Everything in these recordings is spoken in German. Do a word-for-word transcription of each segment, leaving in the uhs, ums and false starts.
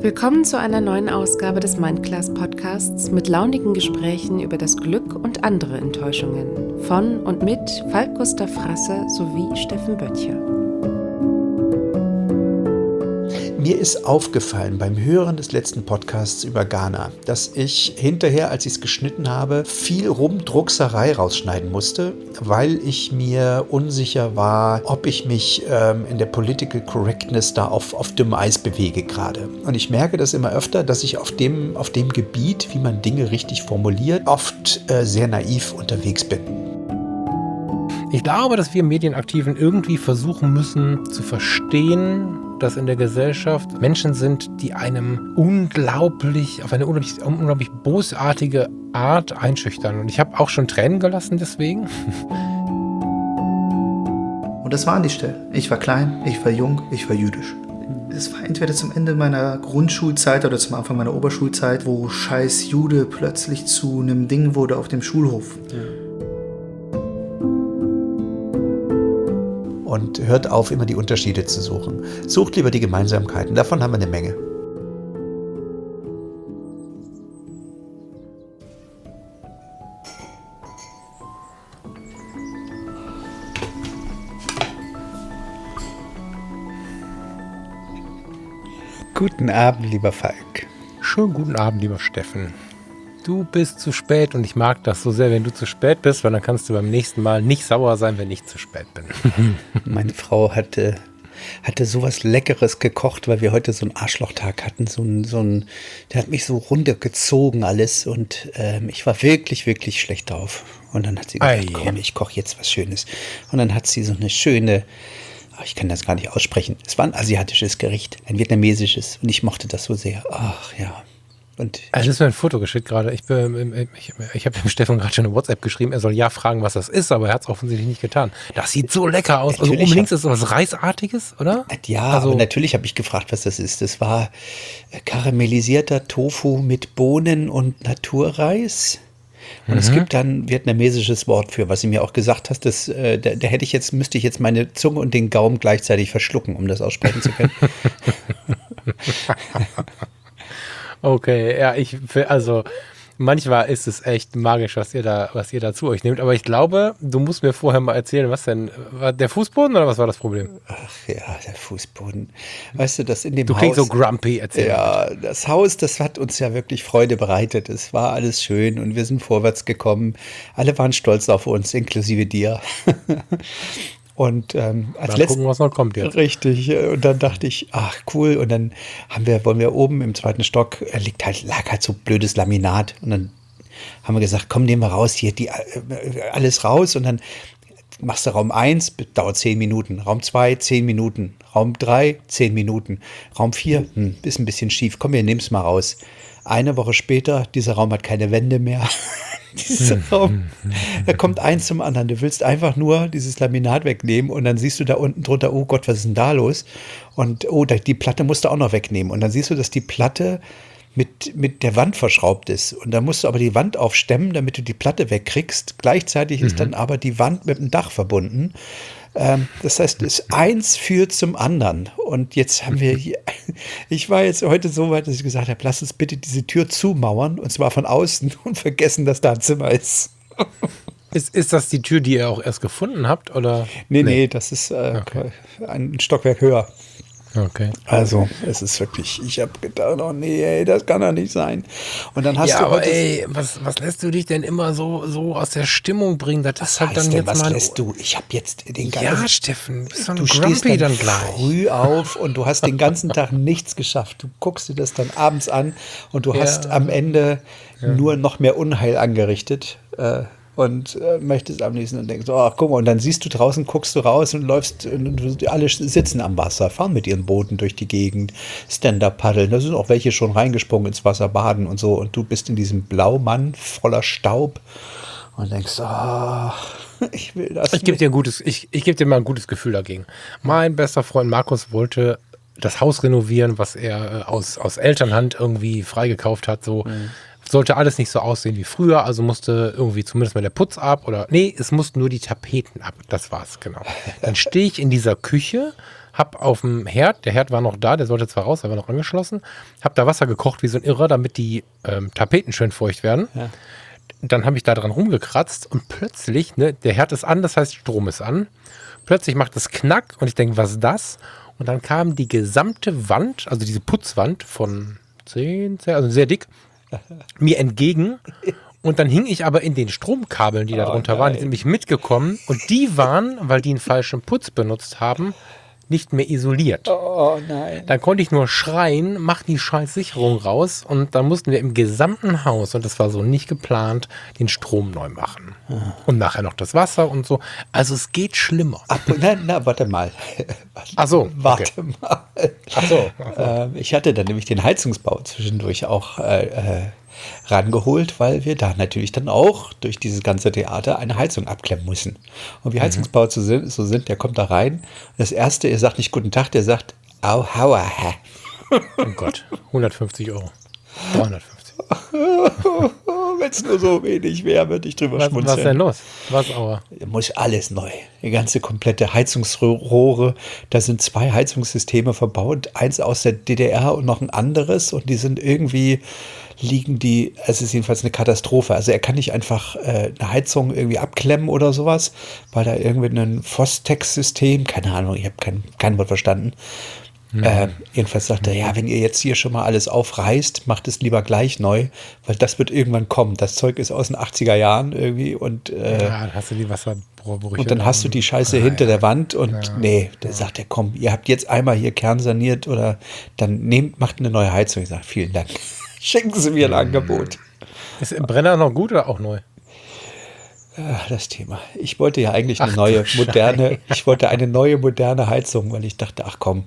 Willkommen zu einer neuen Ausgabe des Mindclass Podcasts mit launigen Gesprächen über das Glück und andere Enttäuschungen. Von und mit Falk Gustav Frasse sowie Steffen Böttcher. Mir ist aufgefallen beim Hören des letzten Podcasts über Ghana, dass ich hinterher, als ich es geschnitten habe, viel Rumdruckserei rausschneiden musste, weil ich mir unsicher war, ob ich mich ähm, in der Political Correctness da auf, auf dünnem Eis bewege gerade. Und ich merke das immer öfter, dass ich auf dem, auf dem Gebiet, wie man Dinge richtig formuliert, oft äh, sehr naiv unterwegs bin. Ich glaube, dass wir Medienaktiven irgendwie versuchen müssen zu verstehen, dass in der Gesellschaft Menschen sind, die einem unglaublich, auf eine unglaublich, unglaublich bosartige Art einschüchtern. Und ich habe auch schon Tränen gelassen deswegen. Und das waren die Stellen. Ich war klein, ich war jung, ich war jüdisch. Es war entweder zum Ende meiner Grundschulzeit oder zum Anfang meiner Oberschulzeit, wo scheiß Jude plötzlich zu einem Ding wurde auf dem Schulhof. Ja. Und hört auf, immer die Unterschiede zu suchen. Sucht lieber die Gemeinsamkeiten. Davon haben wir eine Menge. Guten Abend, lieber Falk. Schönen guten Abend, lieber Steffen. Du bist zu spät und ich mag das so sehr, wenn du zu spät bist, weil dann kannst du beim nächsten Mal nicht sauer sein, wenn ich zu spät bin. Meine Frau hatte, hatte sowas Leckeres gekocht, weil wir heute so einen Arschlochtag hatten. So ein, so ein, der hat mich so runtergezogen alles und ähm, ich war wirklich, wirklich schlecht drauf. Und dann hat sie gesagt, Ei. komm, ich koche jetzt was Schönes. Und dann hat sie so eine schöne, ich kann das gar nicht aussprechen, es war ein asiatisches Gericht, ein vietnamesisches und ich mochte das so sehr. Ach ja. Und also das ist mir ein Foto geschickt gerade. Ich, ich, ich habe dem Steffen gerade schon eine WhatsApp geschrieben, er soll ja fragen, was das ist, aber er hat es offensichtlich nicht getan. Das sieht so lecker aus. Also oben links ist so was Reisartiges, oder? Ja, also, aber natürlich habe ich gefragt, was das ist. Das war karamellisierter Tofu mit Bohnen und Naturreis. Und mhm. es gibt dann ein vietnamesisches Wort für, was du mir auch gesagt hast, das, äh, da, da hätte ich jetzt, müsste ich jetzt meine Zunge und den Gaumen gleichzeitig verschlucken, um das aussprechen zu können. Okay, ja, ich, also manchmal ist es echt magisch, was ihr da, was ihr da zu euch nehmt, aber ich glaube, du musst mir vorher mal erzählen, was denn, war der Fußboden oder was war das Problem? Ach ja, der Fußboden. Weißt du, das in dem du Haus. Du klingst so grumpy, erzähl Ja, mal. Das Haus, das hat uns ja wirklich Freude bereitet. Es war alles schön und wir sind vorwärts gekommen. Alle waren stolz auf uns, inklusive dir. Und ähm, als Mal gucken, was noch kommt jetzt. Richtig. Und dann dachte ich, ach cool. Und dann haben wir, wollen wir oben im zweiten Stock, liegt halt, lag halt so blödes Laminat. Und dann haben wir gesagt, komm, nehmen wir raus, hier die, alles raus. Und dann machst du Raum eins, dauert zehn Minuten. Raum zwei, zehn Minuten. Raum drei, zehn Minuten. Raum vier, hm, ist ein bisschen schief. Komm, wir nehmen es mal raus. Eine Woche später, dieser Raum hat keine Wände mehr. Dieser Raum, da kommt eins zum anderen. Du willst einfach nur dieses Laminat wegnehmen und dann siehst du da unten drunter, oh Gott, was ist denn da los? Und oh, die Platte musst du auch noch wegnehmen. Und dann siehst du, dass die Platte mit, mit der Wand verschraubt ist. Und dann musst du aber die Wand aufstemmen, damit du die Platte wegkriegst. Gleichzeitig mhm. ist dann aber die Wand mit dem Dach verbunden. Ähm, das heißt, es eins führt zum anderen. Und jetzt haben wir hier, ich war jetzt heute so weit, dass ich gesagt habe, lass uns bitte diese Tür zumauern, und zwar von außen, und vergessen, dass da ein Zimmer ist. Ist, ist das die Tür, die ihr auch erst gefunden habt? Oder? Nee, nee, nee das ist äh, okay. ein Stockwerk höher. Okay. Also, es ist wirklich, ich habe gedacht, oh nee, ey, das kann doch nicht sein. Und dann hast ja, du aber heute, ey, was, was lässt du dich denn immer so, so aus der Stimmung bringen? Das was ist halt heißt dann denn, jetzt was mal. lässt du? Ich habe jetzt den ganzen. Ja, Steffen, bist du du stehst dann, dann gleich. früh auf und du hast den ganzen Tag nichts geschafft. Du guckst dir das dann abends an und du ja. hast am Ende ja. nur noch mehr Unheil angerichtet. Äh, Und äh, möchtest am liebsten und denkst, oh, guck mal, und dann siehst du draußen, guckst du raus und läufst, und alle sitzen am Wasser, fahren mit ihren Booten durch die Gegend, Stand-up paddeln, da sind auch welche schon reingesprungen ins Wasser, baden und so, und du bist in diesem Blaumann voller Staub und denkst, oh, ich will das ich gebe dir ein gutes, ich, ich gebe dir mal ein gutes Gefühl dagegen. Mein bester Freund Markus wollte das Haus renovieren, was er äh, aus, aus Elternhand irgendwie freigekauft hat, so. Mhm. sollte alles nicht so aussehen wie früher, also musste irgendwie zumindest mal der Putz ab oder, nee, es mussten nur die Tapeten ab, das war's, genau. Dann stehe ich in dieser Küche, hab auf dem Herd, der Herd war noch da, der sollte zwar raus, der war noch angeschlossen, hab da Wasser gekocht wie so ein Irrer, damit die ähm, Tapeten schön feucht werden. Ja. Dann habe ich da dran rumgekratzt und plötzlich, ne, der Herd ist an, das heißt Strom ist an. Plötzlich macht es Knack und ich denke, was ist das? Und dann kam die gesamte Wand, also diese Putzwand von zehn, also sehr dick, mir entgegen. Und dann hing ich aber in den Stromkabeln, die da drunter oh, waren, die sind nämlich mitgekommen. Und die waren, weil die einen falschen Putz benutzt haben, nicht mehr isoliert. Oh nein. Dann konnte ich nur schreien, mach die scheiß Sicherung raus und dann mussten wir im gesamten Haus, und das war so nicht geplant, den Strom neu machen. Ah. Und nachher noch das Wasser und so. Also es geht schlimmer. Ach, na, na, warte mal. Ach so. Warte okay. mal. Ach so. Ach so. Äh, ich hatte dann nämlich den Heizungsbau zwischendurch auch äh, äh, rangeholt, weil wir da natürlich dann auch durch dieses ganze Theater eine Heizung abklemmen müssen. Und wie Heizungsbauer so sind, so sind, der kommt da rein. Und das Erste, er sagt nicht guten Tag, der sagt au, hauer. Oh Gott, hundertfünfzig Euro. dreihundertfünfzig. Wenn es nur so wenig wäre, würde ich drüber was, schmunzeln. Was ist denn los? Was aber? Muss alles neu. Die ganze komplette Heizungsrohre. Da sind zwei Heizungssysteme verbaut. Eins aus der D D R und noch ein anderes. Und die sind irgendwie, liegen die, es ist jedenfalls eine Katastrophe. Also er kann nicht einfach äh, eine Heizung irgendwie abklemmen oder sowas, weil da irgendwie ein Fostex-System, keine Ahnung, ich habe kein, kein Wort verstanden. Mhm. Äh, jedenfalls sagt er, ja, wenn ihr jetzt hier schon mal alles aufreißt, macht es lieber gleich neu, weil das wird irgendwann kommen. Das Zeug ist aus den achtziger Jahren irgendwie und äh, ja, dann hast du die Wasserbrüche. Und dann hast du die Scheiße ah, hinter ja. der Wand und ja. nee, der ja. sagt er, komm, ihr habt jetzt einmal hier kernsaniert oder dann nehmt, macht eine neue Heizung. Ich sage, vielen Dank. Schenken Sie mir ein mhm. Angebot. Ist der Brenner noch gut oder auch neu? Ach, das Thema. Ich wollte ja eigentlich eine ach, neue, moderne, ich wollte eine neue, moderne Heizung, weil ich dachte, ach komm,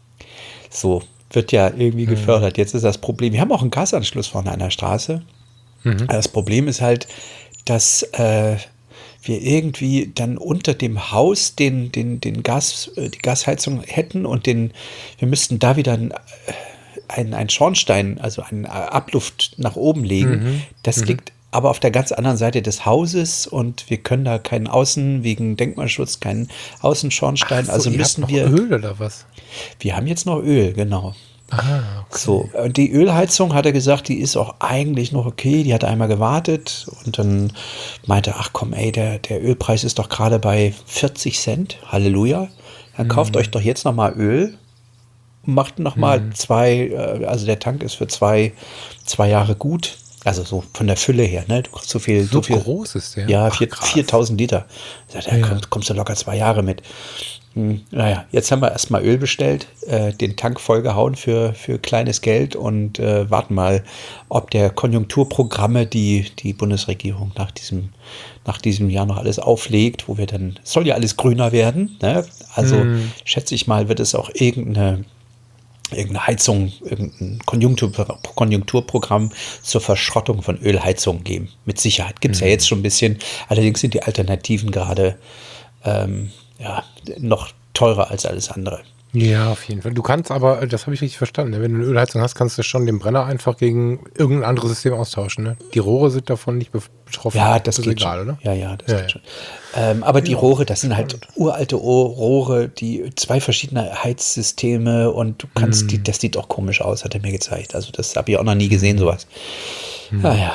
so, wird ja irgendwie mhm. gefördert. Jetzt ist das Problem, wir haben auch einen Gasanschluss vorne an der Straße. Mhm. Das Problem ist halt, dass äh, wir irgendwie dann unter dem Haus den, den, den Gas, die Gasheizung hätten und den, wir müssten da wieder ein, ein, ein Schornstein, also eine Abluft nach oben legen. Mhm. Das mhm. liegt aber auf der ganz anderen Seite des Hauses und wir können da keinen Außen, wegen Denkmalschutz, keinen Außenschornstein. Ach so, also müssen habt noch wir. Öl oder was? Wir haben jetzt noch Öl, genau. Ah, okay. So, und die Ölheizung, hat er gesagt, die ist auch eigentlich noch okay. Die hat einmal gewartet und dann meinte, ach komm, ey, der, der Ölpreis ist doch gerade bei vierzig Cent. Halleluja. Dann kauft mhm. euch doch jetzt noch mal Öl. Macht noch mal mhm. zwei, also der Tank ist für zwei, zwei Jahre gut. Also so von der Fülle her, ne? Du kriegst so viel. So, so viel, groß ist der? Ja, viertausend Liter. Da ja. kommst, kommst du locker zwei Jahre mit. Hm, naja, jetzt haben wir erstmal Öl bestellt, äh, den Tank vollgehauen für, für kleines Geld und äh, warten mal, ob der Konjunkturprogramme, die die Bundesregierung nach diesem, nach diesem Jahr noch alles auflegt, wo wir dann, es soll ja alles grüner werden, ne? Also hm. schätze ich mal, wird es auch irgendeine irgendeine Heizung, irgendein Konjunktur, Konjunkturprogramm zur Verschrottung von Ölheizungen geben. Mit Sicherheit. Gibt es mhm. ja jetzt schon ein bisschen. Allerdings sind die Alternativen gerade ähm, ja, noch teurer als alles andere. Ja, auf jeden Fall. Du kannst aber, das habe ich richtig verstanden, wenn du eine Ölheizung hast, kannst du schon den Brenner einfach gegen irgendein anderes System austauschen. Ne? Die Rohre sind davon nicht betroffen. Ja, das, das geht egal, schon. Oder? Ja, ja, das ja, geht ja. schon. Ähm, aber die ja, Rohre, das sind halt uralte Rohre, die zwei verschiedene Heizsysteme und du kannst mm. die, das sieht auch komisch aus, hat er mir gezeigt. Also das habe ich auch noch nie gesehen, sowas. Mm. Naja.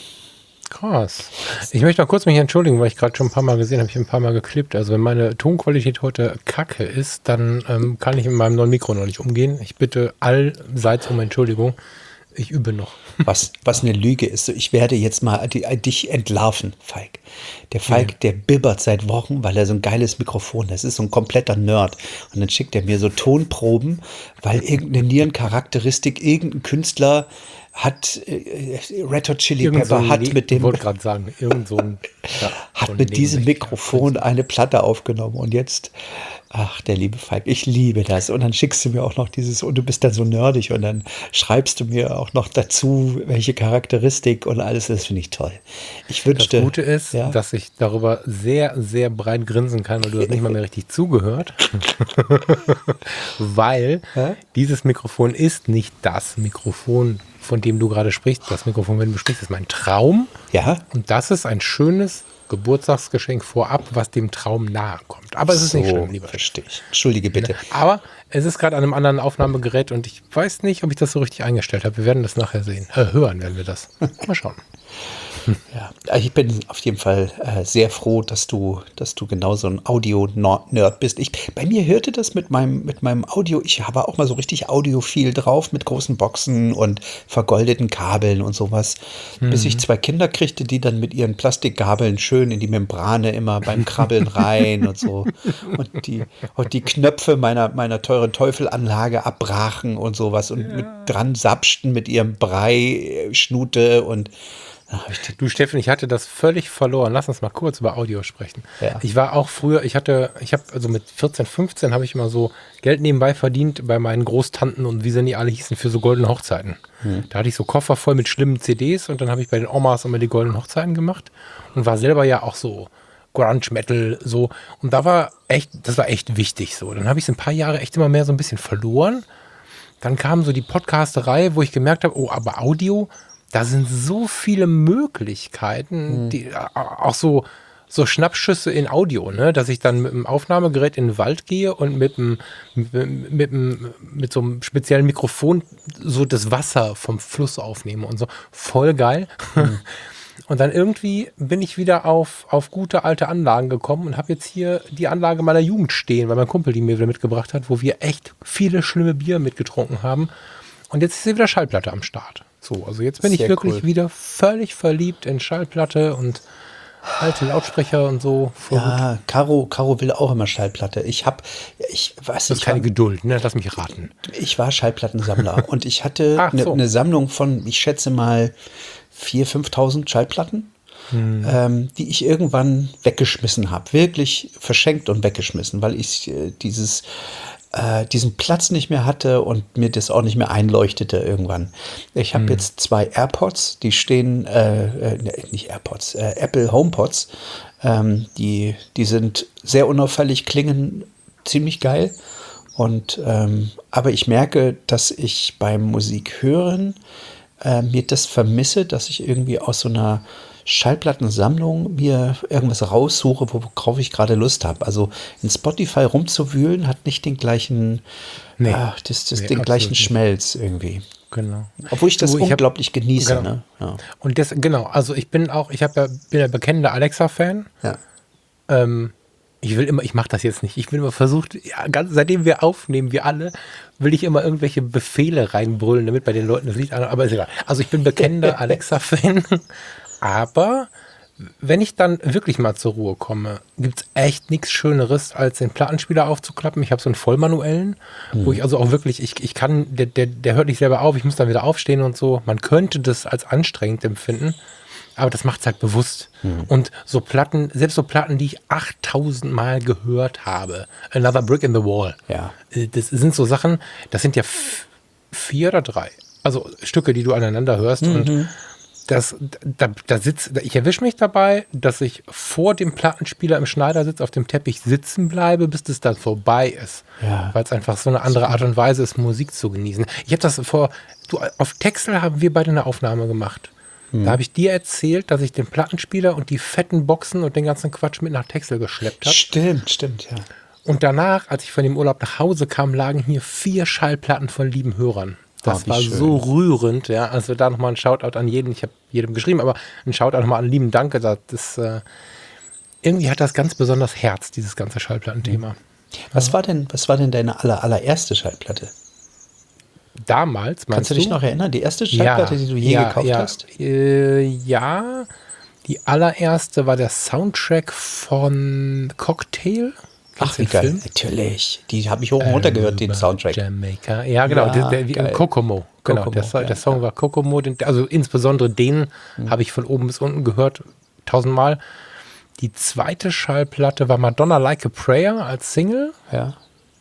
Krass. Ich möchte mal kurz mich entschuldigen, weil ich gerade schon ein paar Mal gesehen habe, ich ein paar Mal geklippt. Also wenn meine Tonqualität heute kacke ist, dann ähm, kann ich mit meinem neuen Mikro noch nicht umgehen. Ich bitte allseits um Entschuldigung. Ich übe noch. Was, was eine Lüge ist. Ich werde jetzt mal die, dich entlarven, Falk. Der Falk, ja. der bibbert seit Wochen, weil er so ein geiles Mikrofon hat. Das ist so ein kompletter Nerd. Und dann schickt er mir so Tonproben, weil irgendeine Nierencharakteristik, irgendein Künstler hat äh, Red Hot Chili Pepper so hat Le- mit dem ich wollte gerade sagen, irgend so ein, ja, hat so ein mit diesem Mikrofon eine Platte aufgenommen und jetzt, ach, der liebe Falk, ich liebe das. Und dann schickst du mir auch noch dieses, und du bist dann so nerdig und dann schreibst du mir auch noch dazu, welche Charakteristik und alles, das finde ich toll. Ich wünschte. Das Gute ist, ja? dass ich darüber sehr, sehr breit grinsen kann, weil du hast nicht mal mehr richtig zugehört. Weil Hä? dieses Mikrofon ist nicht das Mikrofon von dem du gerade sprichst, das Mikrofon, wenn du sprichst, ist mein Traum. Ja. Und das ist ein schönes Geburtstagsgeschenk vorab, was dem Traum nahe kommt. Aber es ist so, nicht schlimm, lieber. Verstehe ich. Entschuldige bitte. Aber es ist gerade an einem anderen Aufnahmegerät und ich weiß nicht, ob ich das so richtig eingestellt habe. Wir werden das nachher sehen. Äh, hören werden wir das. Mal schauen. Ja, ich bin auf jeden Fall äh, sehr froh, dass du, dass du genauso ein Audio-Nerd bist. Ich, bei mir hörte das mit meinem, mit meinem Audio, ich habe auch mal so richtig audiophil drauf mit großen Boxen und vergoldeten Kabeln und sowas, mhm. bis ich zwei Kinder kriegte, die dann mit ihren Plastikgabeln schön in die Membrane immer beim Krabbeln rein und so und die, und die Knöpfe meiner, meiner teuren Teufelanlage abbrachen und sowas und ja. mit dran sapschten mit ihrem Brei-Schnute und Du, Steffen, ich hatte das völlig verloren. Lass uns mal kurz über Audio sprechen. Ja. Ich war auch früher, ich hatte, ich habe, also mit vierzehn, fünfzehn habe ich immer so Geld nebenbei verdient bei meinen Großtanten und wie sie die alle hießen für so goldene Hochzeiten. Hm. Da hatte ich so Koffer voll mit schlimmen C Ds und dann habe ich bei den Omas immer die goldenen Hochzeiten gemacht und war selber ja auch so Grunge Metal so. Und da war echt, das war echt wichtig so. Dann habe ich es ein paar Jahre echt immer mehr so ein bisschen verloren. Dann kam so die Podcasterei, wo ich gemerkt habe, oh, aber Audio, da sind so viele Möglichkeiten, die auch so, so Schnappschüsse in Audio, ne? Dass ich dann mit dem Aufnahmegerät in den Wald gehe und mit, dem, mit, mit, mit so einem speziellen Mikrofon so das Wasser vom Fluss aufnehme und so. Voll geil. Mhm. Und dann irgendwie bin ich wieder auf, auf gute alte Anlagen gekommen und habe jetzt hier die Anlage meiner Jugend stehen, weil mein Kumpel die mir wieder mitgebracht hat, wo wir echt viele schlimme Bier mitgetrunken haben. Und jetzt ist hier wieder Schallplatte am Start. So, also jetzt bin Sehr ich wirklich cool. wieder völlig verliebt in Schallplatte und alte Lautsprecher und so. Ja, Caro, Caro will auch immer Schallplatte. Ich habe, ich weiß nicht. Das ist keine war, Geduld, ne? Lass mich raten. Ich war Schallplattensammler und ich hatte eine so. ne Sammlung von, ich schätze mal, viertausend, fünftausend Schallplatten, hm. ähm, die ich irgendwann weggeschmissen habe. Wirklich verschenkt und weggeschmissen, weil ich äh, dieses Äh, diesen Platz nicht mehr hatte und mir das auch nicht mehr einleuchtete irgendwann. Ich habe hm. jetzt zwei AirPods, die stehen, äh, äh, nicht AirPods, äh, Apple HomePods, ähm, die, die sind sehr unauffällig, klingen ziemlich geil. Und, ähm, aber ich merke, dass ich beim Musikhören äh, mir das vermisse, dass ich irgendwie aus so einer Schallplattensammlung mir irgendwas raussuche, worauf ich gerade Lust habe. Also in Spotify rumzuwühlen hat nicht den gleichen, nee. äh, das, das nee, den gleichen Schmelz irgendwie. Genau. Obwohl ich das du, ich unglaublich hab, genieße. Genau. Ne? Ja. Und das, genau, also ich bin auch, ich hab ja, bin ja bekennender Alexa-Fan. Ja. Ähm, ich will immer, ich mache das jetzt nicht, ich will immer versucht, ja, ganz, seitdem wir aufnehmen, wir alle, will ich immer irgendwelche Befehle reinbrüllen, damit bei den Leuten das Lied an, aber ist egal. Also ich bin bekennender Alexa-Fan. Aber wenn ich dann wirklich mal zur Ruhe komme, gibt es echt nichts Schöneres, als den Plattenspieler aufzuklappen. Ich habe so einen vollmanuellen, mhm. wo ich also auch wirklich, ich, ich kann, der, der, der hört nicht selber auf, ich muss dann wieder aufstehen und so. Man könnte das als anstrengend empfinden, aber das macht es halt bewusst. Mhm. Und so Platten, selbst so Platten, die ich achttausend Mal gehört habe, Another Brick in the Wall, ja. das sind so Sachen, das sind ja f- vier oder drei, also Stücke, die du aneinander hörst mhm. und Das, da, da sitzt, ich erwische mich dabei, dass ich vor dem Plattenspieler im Schneidersitz auf dem Teppich sitzen bleibe, bis das dann vorbei ist. Ja. Weil es einfach so eine andere Art und Weise ist, Musik zu genießen. Ich habe das vor, du, auf Texel haben wir beide eine Aufnahme gemacht. Hm. Da habe ich dir erzählt, dass ich den Plattenspieler und die fetten Boxen und den ganzen Quatsch mit nach Texel geschleppt habe. Stimmt, stimmt, ja. Und danach, als ich von dem Urlaub nach Hause kam, lagen hier vier Schallplatten von lieben Hörern. Das oh, war schön. So rührend, ja. Also da nochmal ein Shoutout an jeden. Ich habe jedem geschrieben, aber ein Shoutout nochmal an lieben Danke. Das, das, äh, irgendwie hat das ganz besonders Herz, dieses ganze Schallplattenthema. Was ja. war denn, was war denn deine aller, allererste Schallplatte? Damals, meinst Kannst du dich du? noch erinnern? Die erste Schallplatte, ja, die du je ja, gekauft ja. hast? Äh, ja, die allererste war der Soundtrack von Cocktail. Ach, wie geil, Film? Natürlich. Die habe ich hoch und runter ähm, gehört, den Soundtrack. Jamaika. Ja, genau. Ja, der, der, Kokomo. Genau, Kokomo, der, der Song ja. war Kokomo. Den, also insbesondere den mhm. habe ich von oben bis unten gehört, tausendmal. Die zweite Schallplatte war Madonna Like a Prayer als Single. Ja.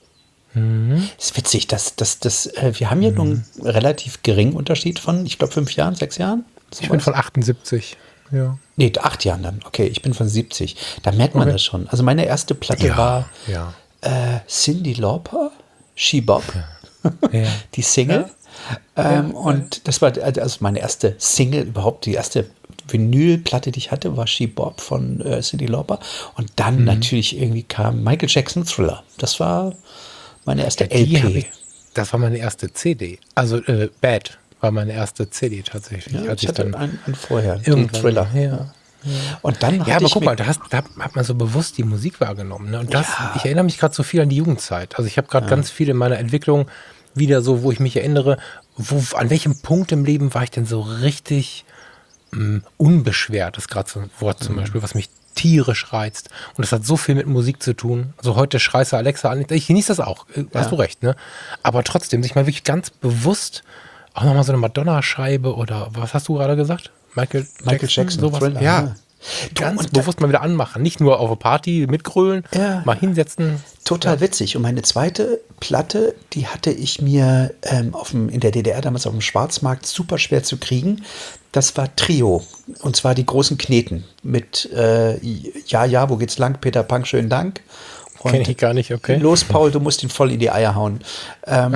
Mhm. Ist witzig, dass das, das, äh, wir haben ja mhm. nun einen relativ geringen Unterschied von, ich glaube, fünf Jahren, sechs Jahren. Ich bin von achtundsiebzig. Ja. Nee, acht Jahren dann. Okay, ich bin von siebzig. Da merkt man okay. das schon. Also meine erste Platte ja, war ja. Äh, Cyndi Lauper, She Bop, ja. Die Single. Ähm, und das war also meine erste Single überhaupt, die erste Vinylplatte, die ich hatte, war She Bop von äh, Cyndi Lauper. Und dann Mhm. natürlich irgendwie kam Michael Jackson Thriller. Das war meine erste Ja, die hab L P. ich, das war meine erste C D. Also äh, Bad war meine erste C D tatsächlich. Ja, als ich hatte dann einen, einen vorher, den irgendwann, Thriller. Ja. Und dann Ja, hatte aber ich guck mit- mal, da, hast, da hat man so bewusst die Musik wahrgenommen. Ne? Und das, Ja. ich erinnere mich gerade so viel an die Jugendzeit. Also ich habe gerade ganz viel in meiner Entwicklung wieder so, wo ich mich erinnere, wo, an welchem Punkt im Leben war ich denn so richtig mh, unbeschwert, das ist gerade so ein Wort zum Beispiel, was mich tierisch reizt. Und das hat so viel mit Musik zu tun. Also heute schreist du Alexa an. Ich genieße das auch, äh, hast du recht. Ne? Aber trotzdem, sich mal wirklich ganz bewusst auch nochmal so eine Madonna-Scheibe oder was hast du gerade gesagt? Michael Jackson, Michael Jackson, sowas. Thriller, ja. ja. Ganz und da- bewusst mal wieder anmachen. Nicht nur auf eine Party mitgrölen, Ja. mal hinsetzen. Total witzig. Und meine zweite Platte, die hatte ich mir ähm, auf dem, in der D D R damals auf dem Schwarzmarkt super schwer zu kriegen. Das war Trio. Und zwar die großen Kneten mit äh, Ja, ja, wo geht's lang? Peter Punk, schönen Dank. Und Kenn ich gar nicht, okay. Los, Paul, du musst ihn voll in die Eier hauen. Ähm,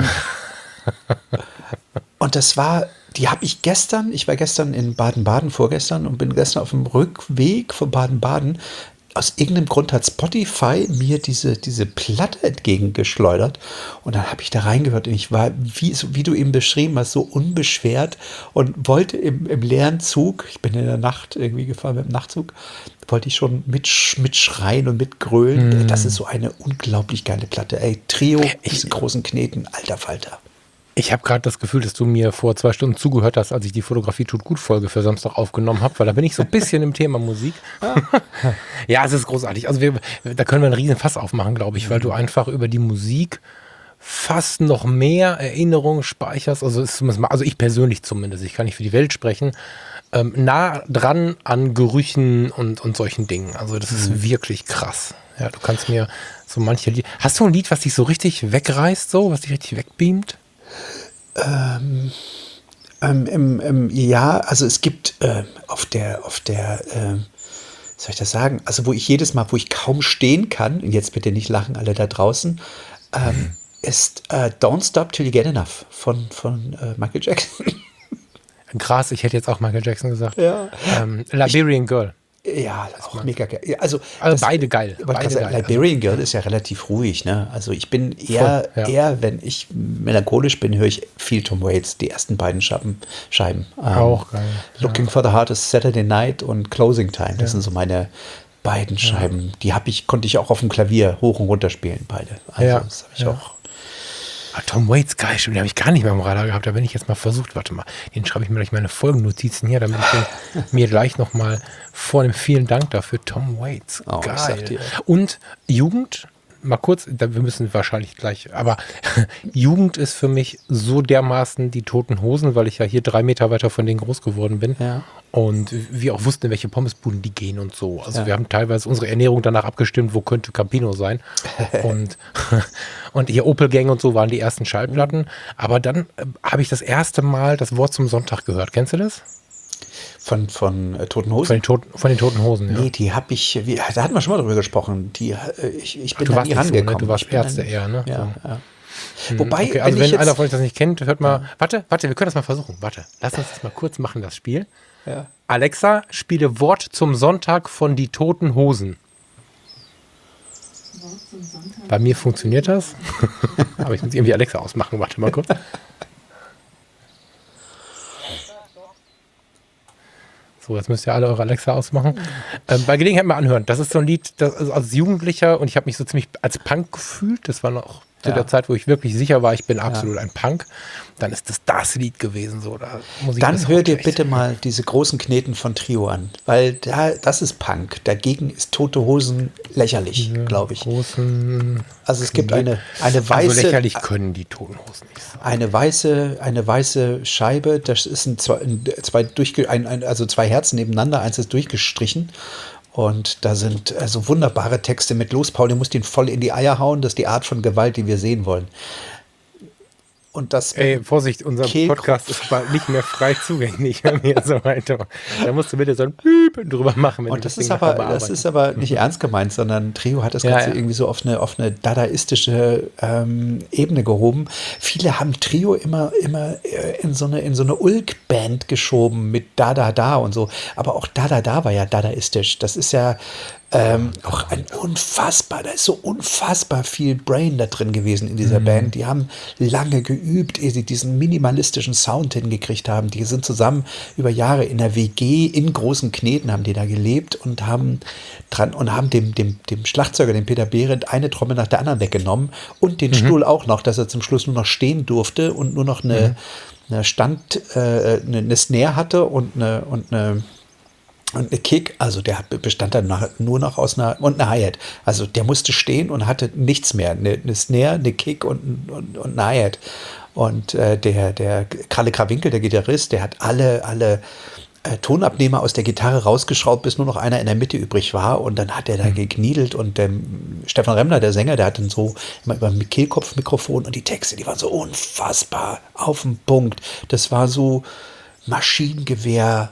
und das war, die habe ich gestern, ich war gestern in Baden-Baden, vorgestern, und bin gestern auf dem Rückweg von Baden-Baden. Aus irgendeinem Grund hat Spotify mir diese, diese Platte entgegengeschleudert. Und dann habe ich da reingehört und ich war, wie, so wie du eben beschrieben hast, so unbeschwert und wollte im, im leeren Zug, ich bin in der Nacht irgendwie gefahren mit dem Nachtzug, wollte ich schon mitsch, mitschreien und mitgrölen. Das ist so eine unglaublich geile Platte. Ey, Trio, diese großen Kneten, alter Falter. Ich habe gerade das Gefühl, dass du mir vor zwei Stunden zugehört hast, als ich die Fotografie tut gut Folge für Samstag aufgenommen habe, weil da bin ich so ein bisschen im Thema Musik. Ja, es ist großartig. Also wir, da können wir einen riesen Fass aufmachen, glaube ich, weil du einfach über die Musik fast noch mehr Erinnerungen speicherst. Also, ist, also ich persönlich zumindest, ich kann nicht für die Welt sprechen, ähm, nah dran an Gerüchen und, und solchen Dingen. Also das ist wirklich krass. Ja, du kannst mir so manche Lieder. Hast du ein Lied, was dich so richtig wegreißt, so, was dich richtig wegbeamt? Ähm, ähm, ähm, ähm, ja, also es gibt äh, auf der, auf der, äh, soll ich das sagen, also wo ich jedes Mal, wo ich kaum stehen kann, und jetzt bitte nicht lachen alle da draußen, ähm, ist äh, Don't Stop Till You Get Enough von, von äh, Michael Jackson. Krass, ich hätte jetzt auch Michael Jackson gesagt. Ja. Ähm, Liberian Girl. Ja, auch mega geil. Ja, Also, Also das- beide geil. ich wollte Beide gerade sagen, geil. Liberian Girl ist ja relativ ruhig, ne? Also ich bin eher, Voll, ja. eher, wenn ich melancholisch bin, höre ich viel Tom Waits, die ersten beiden Scheiben. Scheiben. Ähm, Auch geil. Looking for the Heart is Saturday Night und Closing Time. Das sind so meine beiden Scheiben. Die habe ich, konnte ich auch auf dem Klavier hoch und runter spielen, beide. Also Ja, das habe ich ja. auch. Ah, Tom Waits, geil, stimmt, den habe ich gar nicht mehr im Radar gehabt. Da bin ich jetzt mal versucht, warte mal, den schreibe ich mir gleich meine Folgennotizen hier, damit ich den mir gleich nochmal vornehme. Vielen Dank dafür, Tom Waits. Oh, ich Geil. sag dir. Und Jugend, mal kurz, da, wir müssen wahrscheinlich gleich, aber Jugend ist für mich so dermaßen die Toten Hosen, weil ich ja hier drei Meter weiter von denen groß geworden bin. Ja. Und wir auch wussten, in welche Pommesbuden die gehen und so. Also Ja. wir haben teilweise unsere Ernährung danach abgestimmt, wo könnte Campino sein. und, und hier Opel Gang und so waren die ersten Schallplatten. Aber dann äh, habe ich das erste Mal das Wort zum Sonntag gehört. Kennst du das? Von, von äh, Toten Von Hosen? den Toten, von den Toten Hosen, ja. Nee, die habe ich, wie, da hatten wir schon mal drüber gesprochen. Die, äh, ich, ich bin du da warst nie nicht so, ne? rangekommen. Du warst Ich bin Ärzte dann- eher, ne? Ja, So. ja. Wobei, Okay, also wenn, wenn, ich jetzt, einer von euch das nicht kennt, hört mal. Warte, warte, wir können das mal versuchen. Warte, lass uns das mal kurz machen, das Spiel. Ja. Alexa, spiele Wort zum Sonntag von die Toten Hosen. Bei mir funktioniert das. Aber ich muss irgendwie Alexa ausmachen. Warte mal kurz. So, jetzt müsst ihr alle eure Alexa ausmachen. Ähm, bei Gelegenheit mal anhören. Das ist so ein Lied, das also als Jugendlicher, und ich habe mich so ziemlich als Punk gefühlt. Das war noch zu Ja. der Zeit, wo ich wirklich sicher war, ich bin absolut ein Punk. Dann ist das das Lied gewesen. So, da muss ich bis Dann hör heute dir echt- bitte mal diese großen Kneten von Trio an, weil da, das ist Punk. Dagegen ist Tote Hosen lächerlich, glaube ich. großen. Also es gibt eine, eine Also weiße, lächerlich können die Toten Hosen nicht sein. eine weiße, eine weiße Scheibe. Das ist ein, zwei, ein, zwei durchge, ein, ein, also zwei Herzen nebeneinander. Eins ist durchgestrichen. Und da sind also wunderbare Texte mit Los, Paul, du musst ihn voll in die Eier hauen. Das ist die Art von Gewalt, die wir sehen wollen. Und das Ey, Vorsicht, unser Kek- Podcast ist bald nicht mehr frei zugänglich, wenn wir so weiter. Da musst du bitte so ein Piep drüber machen. Wenn Und du das Ding ist nachher aber, das bearbeitest. ist aber nicht ernst gemeint, sondern Trio hat das Ja, Ganze ja. irgendwie so auf eine, auf eine dadaistische ähm, Ebene gehoben. Viele haben Trio immer, immer äh, in so eine, in so eine Ulk-Band geschoben mit Da Da Da und so. Aber auch Da Da Da war ja dadaistisch. Das ist ja ähm, auch ein unfassbar, da ist so unfassbar viel Brain da drin gewesen in dieser Band. Die haben lange geübt, ehe sie diesen minimalistischen Sound hingekriegt haben. Die sind zusammen über Jahre in der W G in Großen Kneten haben die da gelebt und haben dran und haben dem, dem, dem Schlagzeuger, dem Peter Behrendt, eine Trommel nach der anderen weggenommen und den Stuhl auch noch, dass er zum Schluss nur noch stehen durfte und nur noch eine, eine Stand, äh, eine, eine Snare hatte und eine, und eine Und eine Kick, also der bestand dann nach, nur noch aus einer, und eine Hi-Hat. Also der musste stehen und hatte nichts mehr. Eine, eine Snare, eine Kick und, und, und eine Hi-Hat. Und äh, der, der Kalle Krawinkel, der Gitarrist, der hat alle, alle äh, Tonabnehmer aus der Gitarre rausgeschraubt, bis nur noch einer in der Mitte übrig war. Und dann hat er da gekniedelt und der Stefan Remmler, der Sänger, der hat dann so immer über ein Kehlkopfmikrofon und die Texte, die waren so unfassbar auf den Punkt. Das war so Maschinengewehr.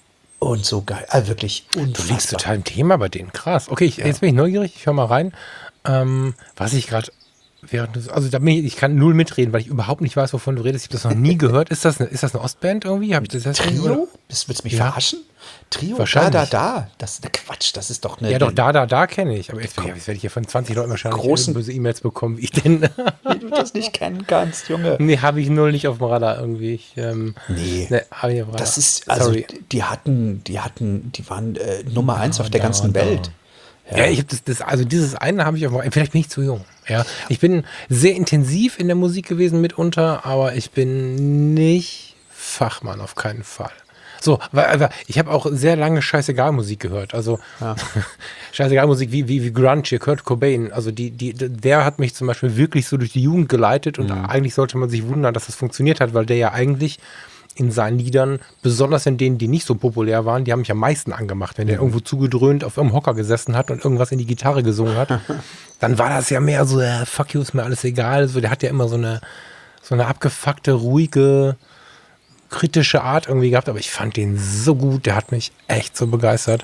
Und so geil, also wirklich unfassbar. Du liegst total im Thema bei denen, krass. Okay, ich, jetzt bin ich neugierig, ich höre mal rein. Ähm, was ich gerade, während du, also da bin ich, ich kann null mitreden, weil ich überhaupt nicht weiß, wovon du redest. Ich habe das noch nie gehört. Ist das eine, ist das eine Ostband irgendwie? Hab ich das jetzt Trio? Willst du mich Ja. verarschen? Trio? Wahrscheinlich. Da, da, da. Das ist eine Quatsch, das ist doch eine... Ja, doch, da, da, da kenne ich. Aber jetzt, jetzt werde ich hier von zwanzig Leuten wahrscheinlich Großen- böse E-Mails bekommen, wie ich denn. Wie du das nicht kennen kannst, Junge. Nee, habe ich null nicht auf dem Radar irgendwie. Ich, ähm, Nee. nee, hab ich auf dem Radar. Das ist, also Sorry. die hatten, die hatten, die waren äh, Nummer eins auf der da, ganzen da. Welt. Ja, ich habe das, das, also dieses eine habe ich auch mal, vielleicht bin ich zu jung. Ja, ich bin sehr intensiv in der Musik gewesen mitunter, aber ich bin nicht Fachmann, auf keinen Fall. So, weil, weil ich habe auch sehr lange Scheißegal-Musik gehört. Also Ja. Scheißegal-Musik wie, wie, wie Grunge, hier, Kurt Cobain. Also die, die, der hat mich zum Beispiel wirklich so durch die Jugend geleitet und eigentlich sollte man sich wundern, dass das funktioniert hat, weil der ja eigentlich in seinen Liedern, besonders in denen, die nicht so populär waren, die haben mich am meisten angemacht. Wenn der irgendwo zugedröhnt auf irgendeinem Hocker gesessen hat und irgendwas in die Gitarre gesungen hat, dann war das ja mehr so, äh, fuck you, ist mir alles egal. So, der hat ja immer so eine, so eine abgefuckte, ruhige, kritische Art irgendwie gehabt, aber ich fand den so gut, der hat mich echt so begeistert.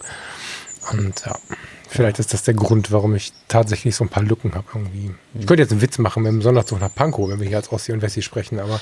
Und ja, vielleicht ist das der Grund, warum ich tatsächlich so ein paar Lücken habe irgendwie. Ich könnte jetzt einen Witz machen mit dem Sonderzug nach Pankow, wenn wir hier als Ossi und Wessi sprechen, aber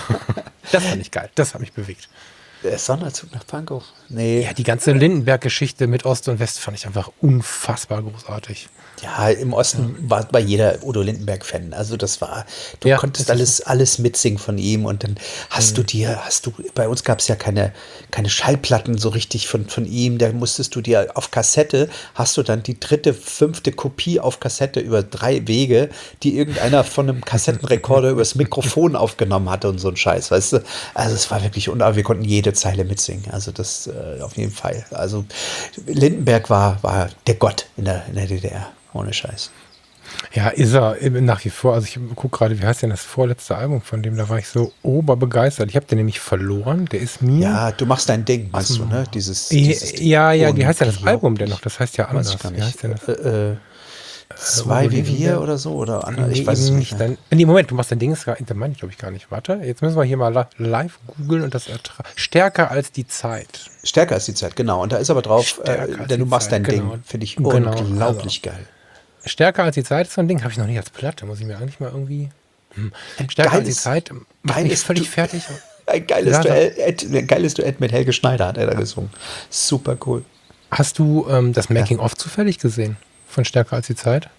das fand ich geil. Das hat mich bewegt. Der Sonderzug nach Pankow. Nee. Ja, die ganze Lindenberg-Geschichte mit Ost und West fand ich einfach unfassbar großartig. Ja, im Osten war bei jeder Udo Lindenberg-Fan. Also das war, du Ja, konntest das alles, alles mitsingen von ihm und dann hast du dir, hast du, bei uns gab es ja keine, keine Schallplatten so richtig von, von ihm, da musstest du dir auf Kassette, hast du dann die dritte, fünfte Kopie auf Kassette über drei Wege, die irgendeiner von einem Kassettenrekorder übers Mikrofon aufgenommen hatte und so ein Scheiß, weißt du? Also es war wirklich, und wir konnten jede Zeile mitsingen, also das äh, auf jeden Fall. Also Lindenberg war, war der Gott in der, in der D D R. Ohne Scheiß. Ja, ist er eben nach wie vor. Also ich gucke gerade, wie heißt denn das vorletzte Album von dem? Da war ich so oberbegeistert. Ich habe den nämlich verloren. Der ist mir... Ja, du machst dein Ding, meinst du, ne? Dieses, I- dieses ja, ja, wie heißt denn das unglaublich. Album denn noch? Das heißt ja Weiß anders. ich gar Wie heißt nicht. denn das? Äh, äh, zwei Udo wie wir Lindenberg? oder so? Oder andere? Ich Nee, weiß es eben nicht. mehr. Dann, nee, Moment, du machst dein Ding, das meine ich glaube ich gar nicht. Warte, jetzt müssen wir hier mal li- live googeln und das ertra- stärker als die Zeit. Stärker als die Zeit, genau. Und da ist aber drauf, Stärker äh, als denn du die machst Zeit, dein genau. Ding. Finde ich Genau, unglaublich geil. Stärker als die Zeit ist so ein Ding, habe ich noch nicht als Platte, muss ich mir eigentlich mal irgendwie... Hm. Stärker als die geiles- Zeit, macht mich geiles völlig Du- fertig. Ein geiles, Ja, Duett, ein geiles Duett mit Helge Schneider hat er da gesungen. Super cool. Hast du ähm, das Making-of zufällig gesehen von Stärker als die Zeit?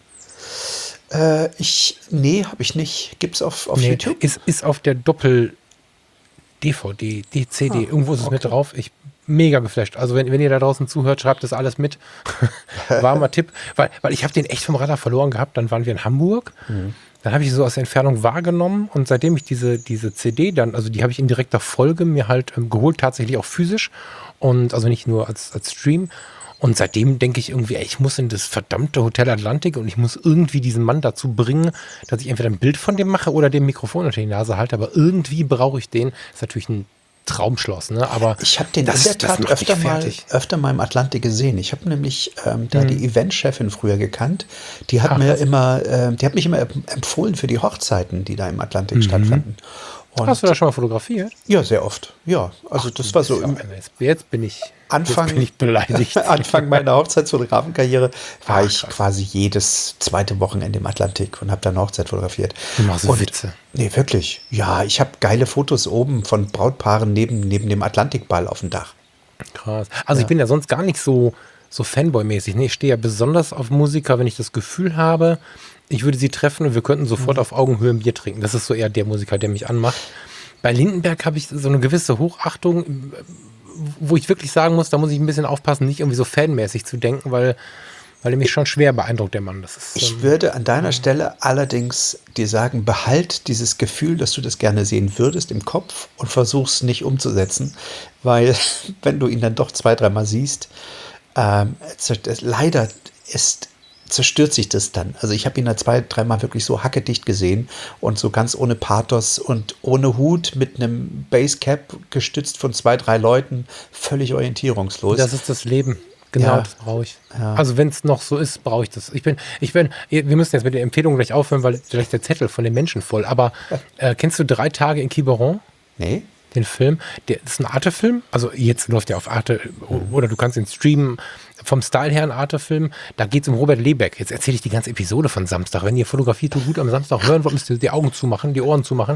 Äh, ich, nee, habe ich nicht. Gibt's auf, auf Nee, YouTube? Ist, ist auf der Doppel-D V D, die C D. Ah, Irgendwo ist es okay. mit drauf. Ich mega geflasht. Also wenn, wenn ihr da draußen zuhört, schreibt das alles mit. Warmer Tipp. Weil, weil ich habe den echt vom Radar verloren gehabt. Dann waren wir in Hamburg. Mhm. Dann habe ich ihn so aus der Entfernung wahrgenommen. Und seitdem ich diese, diese C D dann, also die habe ich in direkter Folge mir halt ähm, geholt, tatsächlich auch physisch. Und also nicht nur als, als Stream. Und seitdem denke ich irgendwie, ey, ich muss in das verdammte Hotel Atlantik und ich muss irgendwie diesen Mann dazu bringen, dass ich entweder ein Bild von dem mache oder dem Mikrofon unter die Nase halte. Aber irgendwie brauche ich den. Ist natürlich ein Traumschloss, ne? Aber ich habe den das, in der das Tat macht öfter mich mal, fertig. öfter mal im Atlantik gesehen. Ich habe nämlich ähm, da Mhm. die Eventchefin früher gekannt. Die hat Ach, mir was? immer, äh, die hat mich immer empfohlen für die Hochzeiten, die da im Atlantik stattfanden. Und Hast du da schon mal fotografiert? ja, sehr oft. Ja, also das war so Ist ja im einer. Jetzt, jetzt bin ich Anfang, jetzt bin ich beleidigt. Anfang meiner Hochzeitsfotografenkarriere war Ach, ich krass. quasi jedes zweite Wochenende im Atlantik und habe da eine Hochzeit fotografiert. Du machst Und- Witze. Nee, wirklich. Ja, ich habe geile Fotos oben von Brautpaaren neben, neben dem Atlantikball auf dem Dach. Krass. Also Ja. ich bin ja sonst gar nicht so, so Fanboy-mäßig. Nee, ich stehe ja besonders auf Musiker, wenn ich das Gefühl habe, ich würde sie treffen und wir könnten sofort Mhm. auf Augenhöhe ein Bier trinken. Das ist so eher der Musiker, der mich anmacht. Bei Lindenberg habe ich so eine gewisse Hochachtung, wo ich wirklich sagen muss, da muss ich ein bisschen aufpassen, nicht irgendwie so fanmäßig zu denken, weil, weil er mich schon schwer beeindruckt, der Mann. Das ist, Ich ähm, würde an deiner Stelle allerdings dir sagen, behalt dieses Gefühl, dass du das gerne sehen würdest, im Kopf und versuch's nicht umzusetzen, weil wenn du ihn dann doch zwei, dreimal siehst, ähm, zert- es- leider ist, zerstört sich das dann. Also ich habe ihn da zwei, dreimal wirklich so hackedicht gesehen und so ganz ohne Pathos und ohne Hut mit einem Basecap gestützt von zwei, drei Leuten, völlig orientierungslos. das ist das Leben. Genau, Ja. das brauche ich. Ja. Also wenn es noch so ist, brauche ich das. Ich bin, ich bin, wir müssen jetzt mit den Empfehlungen gleich aufhören, weil gleich der Zettel von den Menschen voll. Aber äh, kennst du Drei Tage in Quiberon? Nee? Den Film, der das ist ein Arte-Film, also jetzt läuft der auf Arte oder du kannst ihn streamen, vom Style her ein Arte-Film, da geht es um Robert Lebeck. Jetzt erzähle ich die ganze Episode von Samstag. Wenn ihr Fotografie so gut am Samstag hören wollt, müsst ihr die Augen zumachen, die Ohren zumachen.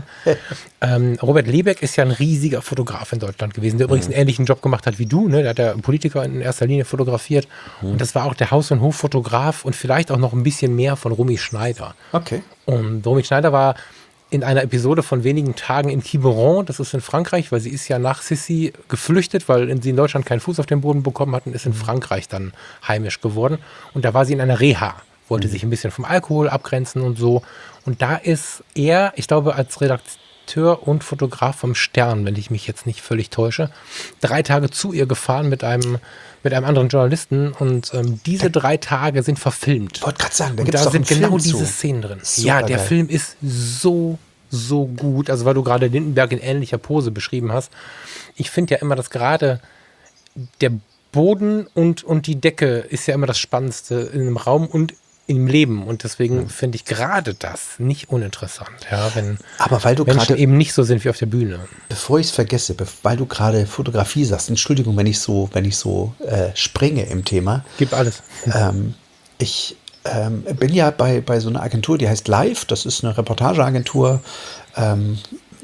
ähm, Robert Lebeck ist ja ein riesiger Fotograf in Deutschland gewesen, der übrigens einen ähnlichen Job gemacht hat wie du, ne? Der hat ja Politiker in erster Linie fotografiert und das war auch der Haus- und Hoffotograf und vielleicht auch noch ein bisschen mehr von Romy Schneider. Okay. Und Romy Schneider war in einer Episode von wenigen Tagen in Quiberon, das ist in Frankreich, weil sie ist ja nach Sissi geflüchtet, weil sie in Deutschland keinen Fuß auf den Boden bekommen hat und ist in Frankreich dann heimisch geworden. Und da war sie in einer Reha, wollte sich ein bisschen vom Alkohol abgrenzen und so. Und da ist er, ich glaube, als Redakteur und Fotograf vom Stern, wenn ich mich jetzt nicht völlig täusche, drei Tage zu ihr gefahren mit einem, mit einem anderen Journalisten. Und ähm, diese drei Tage sind verfilmt. Ich wollte gerade sagen, da Und gibt es da doch einen sind genau Film zu. diese Szenen drin. Super ja, der geil. Film ist so, so gut. Also weil du gerade Lindenberg in ähnlicher Pose beschrieben hast. Ich finde ja immer, dass gerade der Boden und, und die Decke ist ja immer das Spannendste in einem Raum und im Leben. Und deswegen finde ich gerade das nicht uninteressant. Ja, wenn Aber weil du Menschen gerade, eben nicht so sind wie auf der Bühne. bevor ich es vergesse, be- weil du gerade Fotografie sagst, Entschuldigung, wenn ich so, wenn ich so äh, springe im Thema. Gib alles. Ähm, ich ähm, bin ja bei, bei so einer Agentur, die heißt Live. Das ist eine Reportageagentur. Ähm,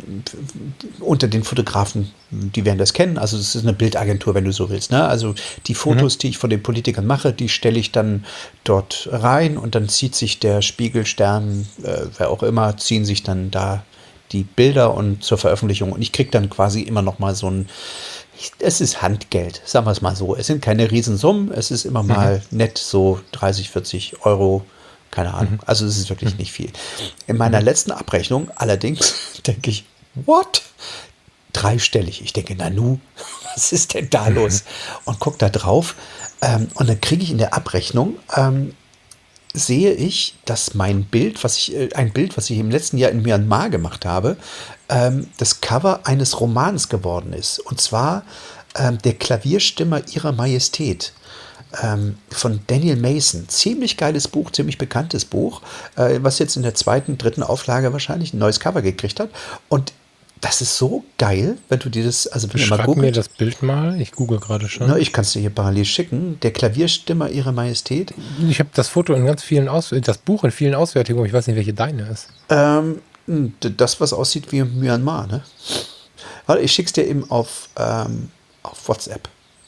unter den Fotografen, die werden das kennen. Also es ist eine Bildagentur, wenn du so willst. Ne? Also die Fotos, die ich von den Politikern mache, die stelle ich dann dort rein und dann zieht sich der Spiegel, Stern, äh, wer auch immer, ziehen sich dann da die Bilder und zur Veröffentlichung. Und ich kriege dann quasi immer noch mal so ein, ich- es ist Handgeld, sagen wir es mal so. Es sind keine Riesensummen, es ist immer mal nett so dreißig, vierzig Euro, keine Ahnung. Also es ist wirklich nicht viel. In meiner letzten Abrechnung allerdings denke ich, what? Dreistellig. Ich denke, Nanu, was ist denn da los? Und gucke da drauf ähm, und dann kriege ich in der Abrechnung, ähm, sehe ich, dass mein Bild, was ich, äh, ein Bild, was ich im letzten Jahr in Myanmar gemacht habe, ähm, das Cover eines Romans geworden ist. Und zwar ähm, der Klavierstimmer Ihrer Majestät ähm, von Daniel Mason. Ziemlich geiles Buch, ziemlich bekanntes Buch, äh, was jetzt in der zweiten, dritten Auflage wahrscheinlich ein neues Cover gekriegt hat. Und das ist so geil, wenn du dir das, also wenn ihr mal Schreib mir googelt. das Bild mal. Ich google gerade schon. Na, ich kann es dir hier parallel schicken. Der Klavierstimmer Ihrer Majestät. Ich habe das Foto in ganz vielen Aus das Buch in vielen Auswertungen. Ich weiß nicht, welche deine ist. Ähm, d- das, was aussieht wie Myanmar, ne? Warte, ich schick's dir eben auf, ähm, auf WhatsApp.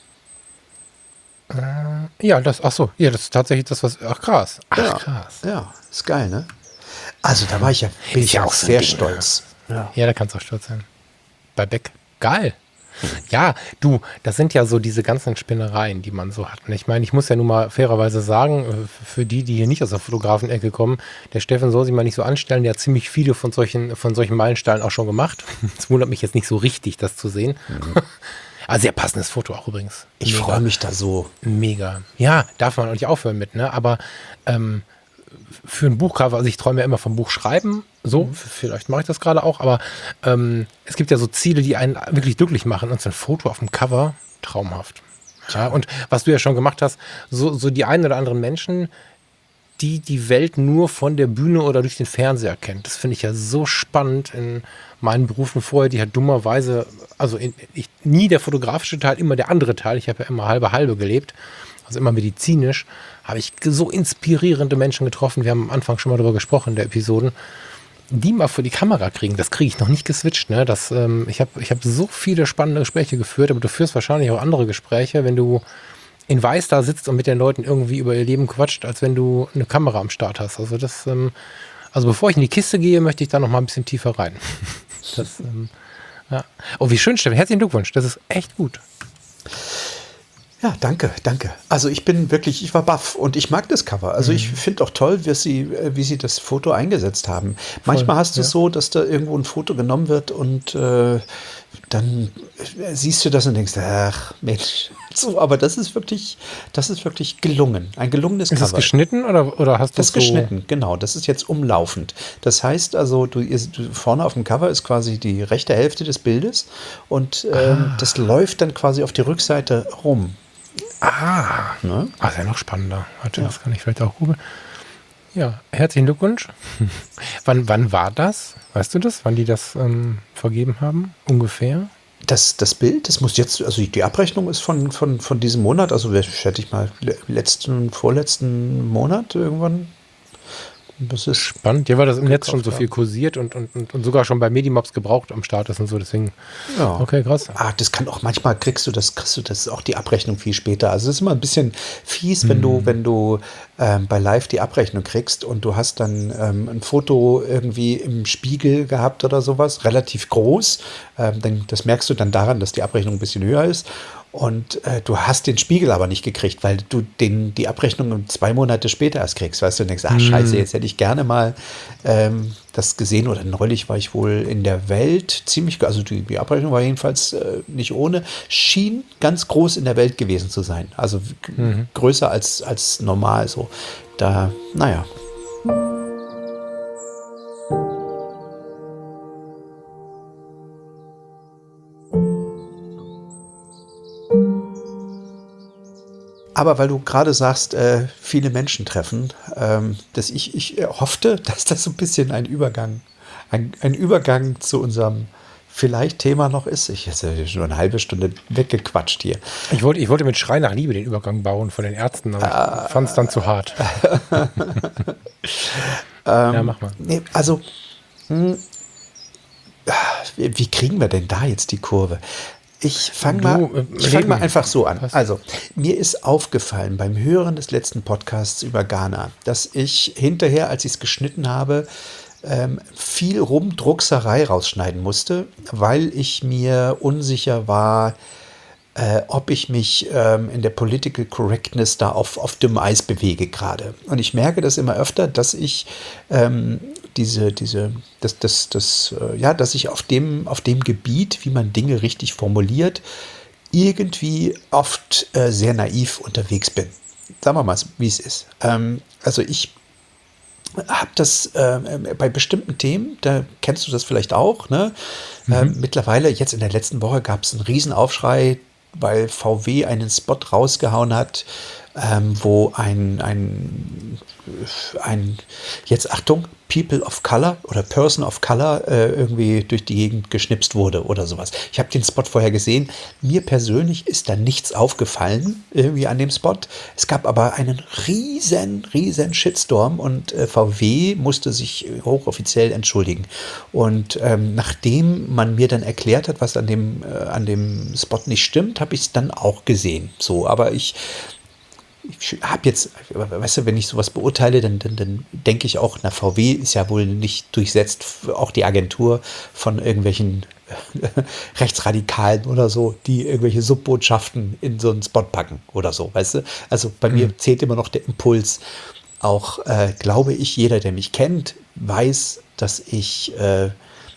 Ja, das, ach so, ja, das ist tatsächlich das, was, ach krass, ach ja, krass. Ja, ist geil, ne? Also da war ich ja, bin Ist ich ja ja auch auch so ein sehr Ding, stolz. Ja. Ja, da kannst du auch stolz sein. Bei Beck, geil. Ja, du, das sind ja so diese ganzen Spinnereien, die man so hat. Und ich meine, ich muss ja nun mal fairerweise sagen, äh, für die, die hier nicht aus der Fotografenecke kommen, der Steffen soll sich mal nicht so anstellen, der hat ziemlich viele von solchen, von solchen Meilensteinen auch schon gemacht. Es wundert mich jetzt nicht so richtig, das zu sehen. Also sehr passendes Foto auch übrigens. Ich Mega. freue mich da so. Mega. Ja, darf man auch nicht aufhören mit, ne? Aber ähm, für ein Buchcover, also ich träume ja immer vom Buchschreiben, so, mhm. vielleicht mache ich das gerade auch, aber ähm, es gibt ja so Ziele, die einen wirklich glücklich machen und so ein Foto auf dem Cover, traumhaft. Ja, und was du ja schon gemacht hast, so, so die einen oder anderen Menschen, die die Welt nur von der Bühne oder durch den Fernseher kennt. Das finde ich ja so spannend in meinen Berufen vorher, die halt dummerweise, also in, ich, nie der fotografische Teil, immer der andere Teil. Ich habe ja immer halbe halbe gelebt, also immer medizinisch, habe ich so inspirierende Menschen getroffen. Wir haben am Anfang schon mal darüber gesprochen in der Episoden, die mal vor die Kamera kriegen. Das kriege ich noch nicht geswitcht. Ne? Das, ähm, ich habe ich hab so viele spannende Gespräche geführt, aber du führst wahrscheinlich auch andere Gespräche, wenn du in Weiß da sitzt und mit den Leuten irgendwie über ihr Leben quatscht, als wenn du eine Kamera am Start hast. Also das, ähm, also bevor ich in die Kiste gehe, möchte ich da noch mal ein bisschen tiefer rein. Das, ähm, ja. Oh, wie schön, Steffen. Herzlichen Glückwunsch. Das ist echt gut. Ja, danke, danke. Also ich bin wirklich, ich war baff und ich mag das Cover. Also mhm. ich finde auch toll, wie sie, wie sie das Foto eingesetzt haben. Voll, Manchmal hast du es ja. so, dass da irgendwo ein Foto genommen wird und äh, dann siehst du das und denkst, ach Mensch, so, aber das ist wirklich, das ist wirklich gelungen. Ein gelungenes ist Cover. Ist das geschnitten oder, oder hast du das? Das ist so geschnitten, genau. Das ist jetzt umlaufend. Das heißt also, du, du vorne auf dem Cover ist quasi die rechte Hälfte des Bildes und ähm, ah. das läuft dann quasi auf die Rückseite rum. Ah, ne? Ah, ist ja noch spannender. Warte, ja. Das kann ich vielleicht auch googeln. Ja, herzlichen Glückwunsch. wann, wann war das? Weißt du das? Wann die das ähm, vergeben haben? Ungefähr? Das, das Bild, das muss jetzt, also die Abrechnung ist von, von, von diesem Monat, also schätze ich mal, letzten, vorletzten Monat irgendwann. Das ist spannend, ja, weil das im Netz schon so viel kursiert und, und, und, und sogar schon bei Medimobs gebraucht am Start ist und so, deswegen. Ja. Okay, krass. Ah, das kann auch manchmal kriegst du das, kriegst du das auch die Abrechnung viel später. Also es ist immer ein bisschen fies, wenn hm. du, wenn du ähm, bei Live die Abrechnung kriegst und du hast dann ähm, ein Foto irgendwie im Spiegel gehabt oder sowas, relativ groß. Ähm, dann, das merkst du dann daran, dass die Abrechnung ein bisschen höher ist. Und äh, du hast den Spiegel aber nicht gekriegt, weil du den, die Abrechnung zwei Monate später erst kriegst. Weißt du, und denkst, ah, scheiße, jetzt hätte ich gerne mal ähm, das gesehen. Oder neulich war ich wohl in der Welt ziemlich, also die, die Abrechnung war jedenfalls äh, nicht ohne, schien ganz groß in der Welt gewesen zu sein. Also mhm. größer als, als normal so. Da, naja. Aber weil du gerade sagst, äh, viele Menschen treffen, ähm, dass ich, ich hoffte, dass das so ein bisschen ein Übergang, ein, ein Übergang zu unserem vielleicht Thema noch ist. Ich habe schon eine halbe Stunde weggequatscht hier. Ich wollte, ich wollte mit Schrei nach Liebe den Übergang bauen von den Ärzten, aber äh, ich fand es dann zu hart. ähm, ja, mach mal. Nee, also, mh, wie kriegen wir denn da jetzt die Kurve? Ich fange mal, ich fang mal einfach so an. Also, mir ist aufgefallen beim Hören des letzten Podcasts über Ghana, dass ich hinterher, als ich es geschnitten habe, ähm, viel Rumdruckserei rausschneiden musste, weil ich mir unsicher war, äh, ob ich mich ähm, in der Political Correctness da auf, auf dünnem Eis bewege gerade. Und ich merke das immer öfter, dass ich ähm, diese, diese, das, das, das, äh, ja, dass ich auf dem, auf dem Gebiet, wie man Dinge richtig formuliert, irgendwie oft äh, sehr naiv unterwegs bin. Sagen wir mal, wie es ist. Ähm, also ich habe das äh, bei bestimmten Themen, da kennst du das vielleicht auch, ne? Mhm. Ähm, mittlerweile, jetzt in der letzten Woche gab es einen Riesenaufschrei, weil V W einen Spot rausgehauen hat, ähm, wo ein, ein, ein, jetzt Achtung, People of Color oder Person of Color äh, irgendwie durch die Gegend geschnipst wurde oder sowas. Ich habe den Spot vorher gesehen. Mir persönlich ist da nichts aufgefallen irgendwie an dem Spot. Es gab aber einen riesen, riesen Shitstorm und äh, V W musste sich hochoffiziell entschuldigen. Und ähm, nachdem man mir dann erklärt hat, was an dem, äh, an dem Spot nicht stimmt, habe ich es dann auch gesehen. So, aber ich Ich habe jetzt, weißt du, wenn ich sowas beurteile, dann, dann, dann denke ich auch, na, V W ist ja wohl nicht durchsetzt, auch die Agentur von irgendwelchen Rechtsradikalen oder so, die irgendwelche Subbotschaften in so einen Spot packen oder so, weißt du? Also bei mhm. mir zählt immer noch der Impuls. Auch, äh, glaube ich, jeder, der mich kennt, weiß, dass ich äh,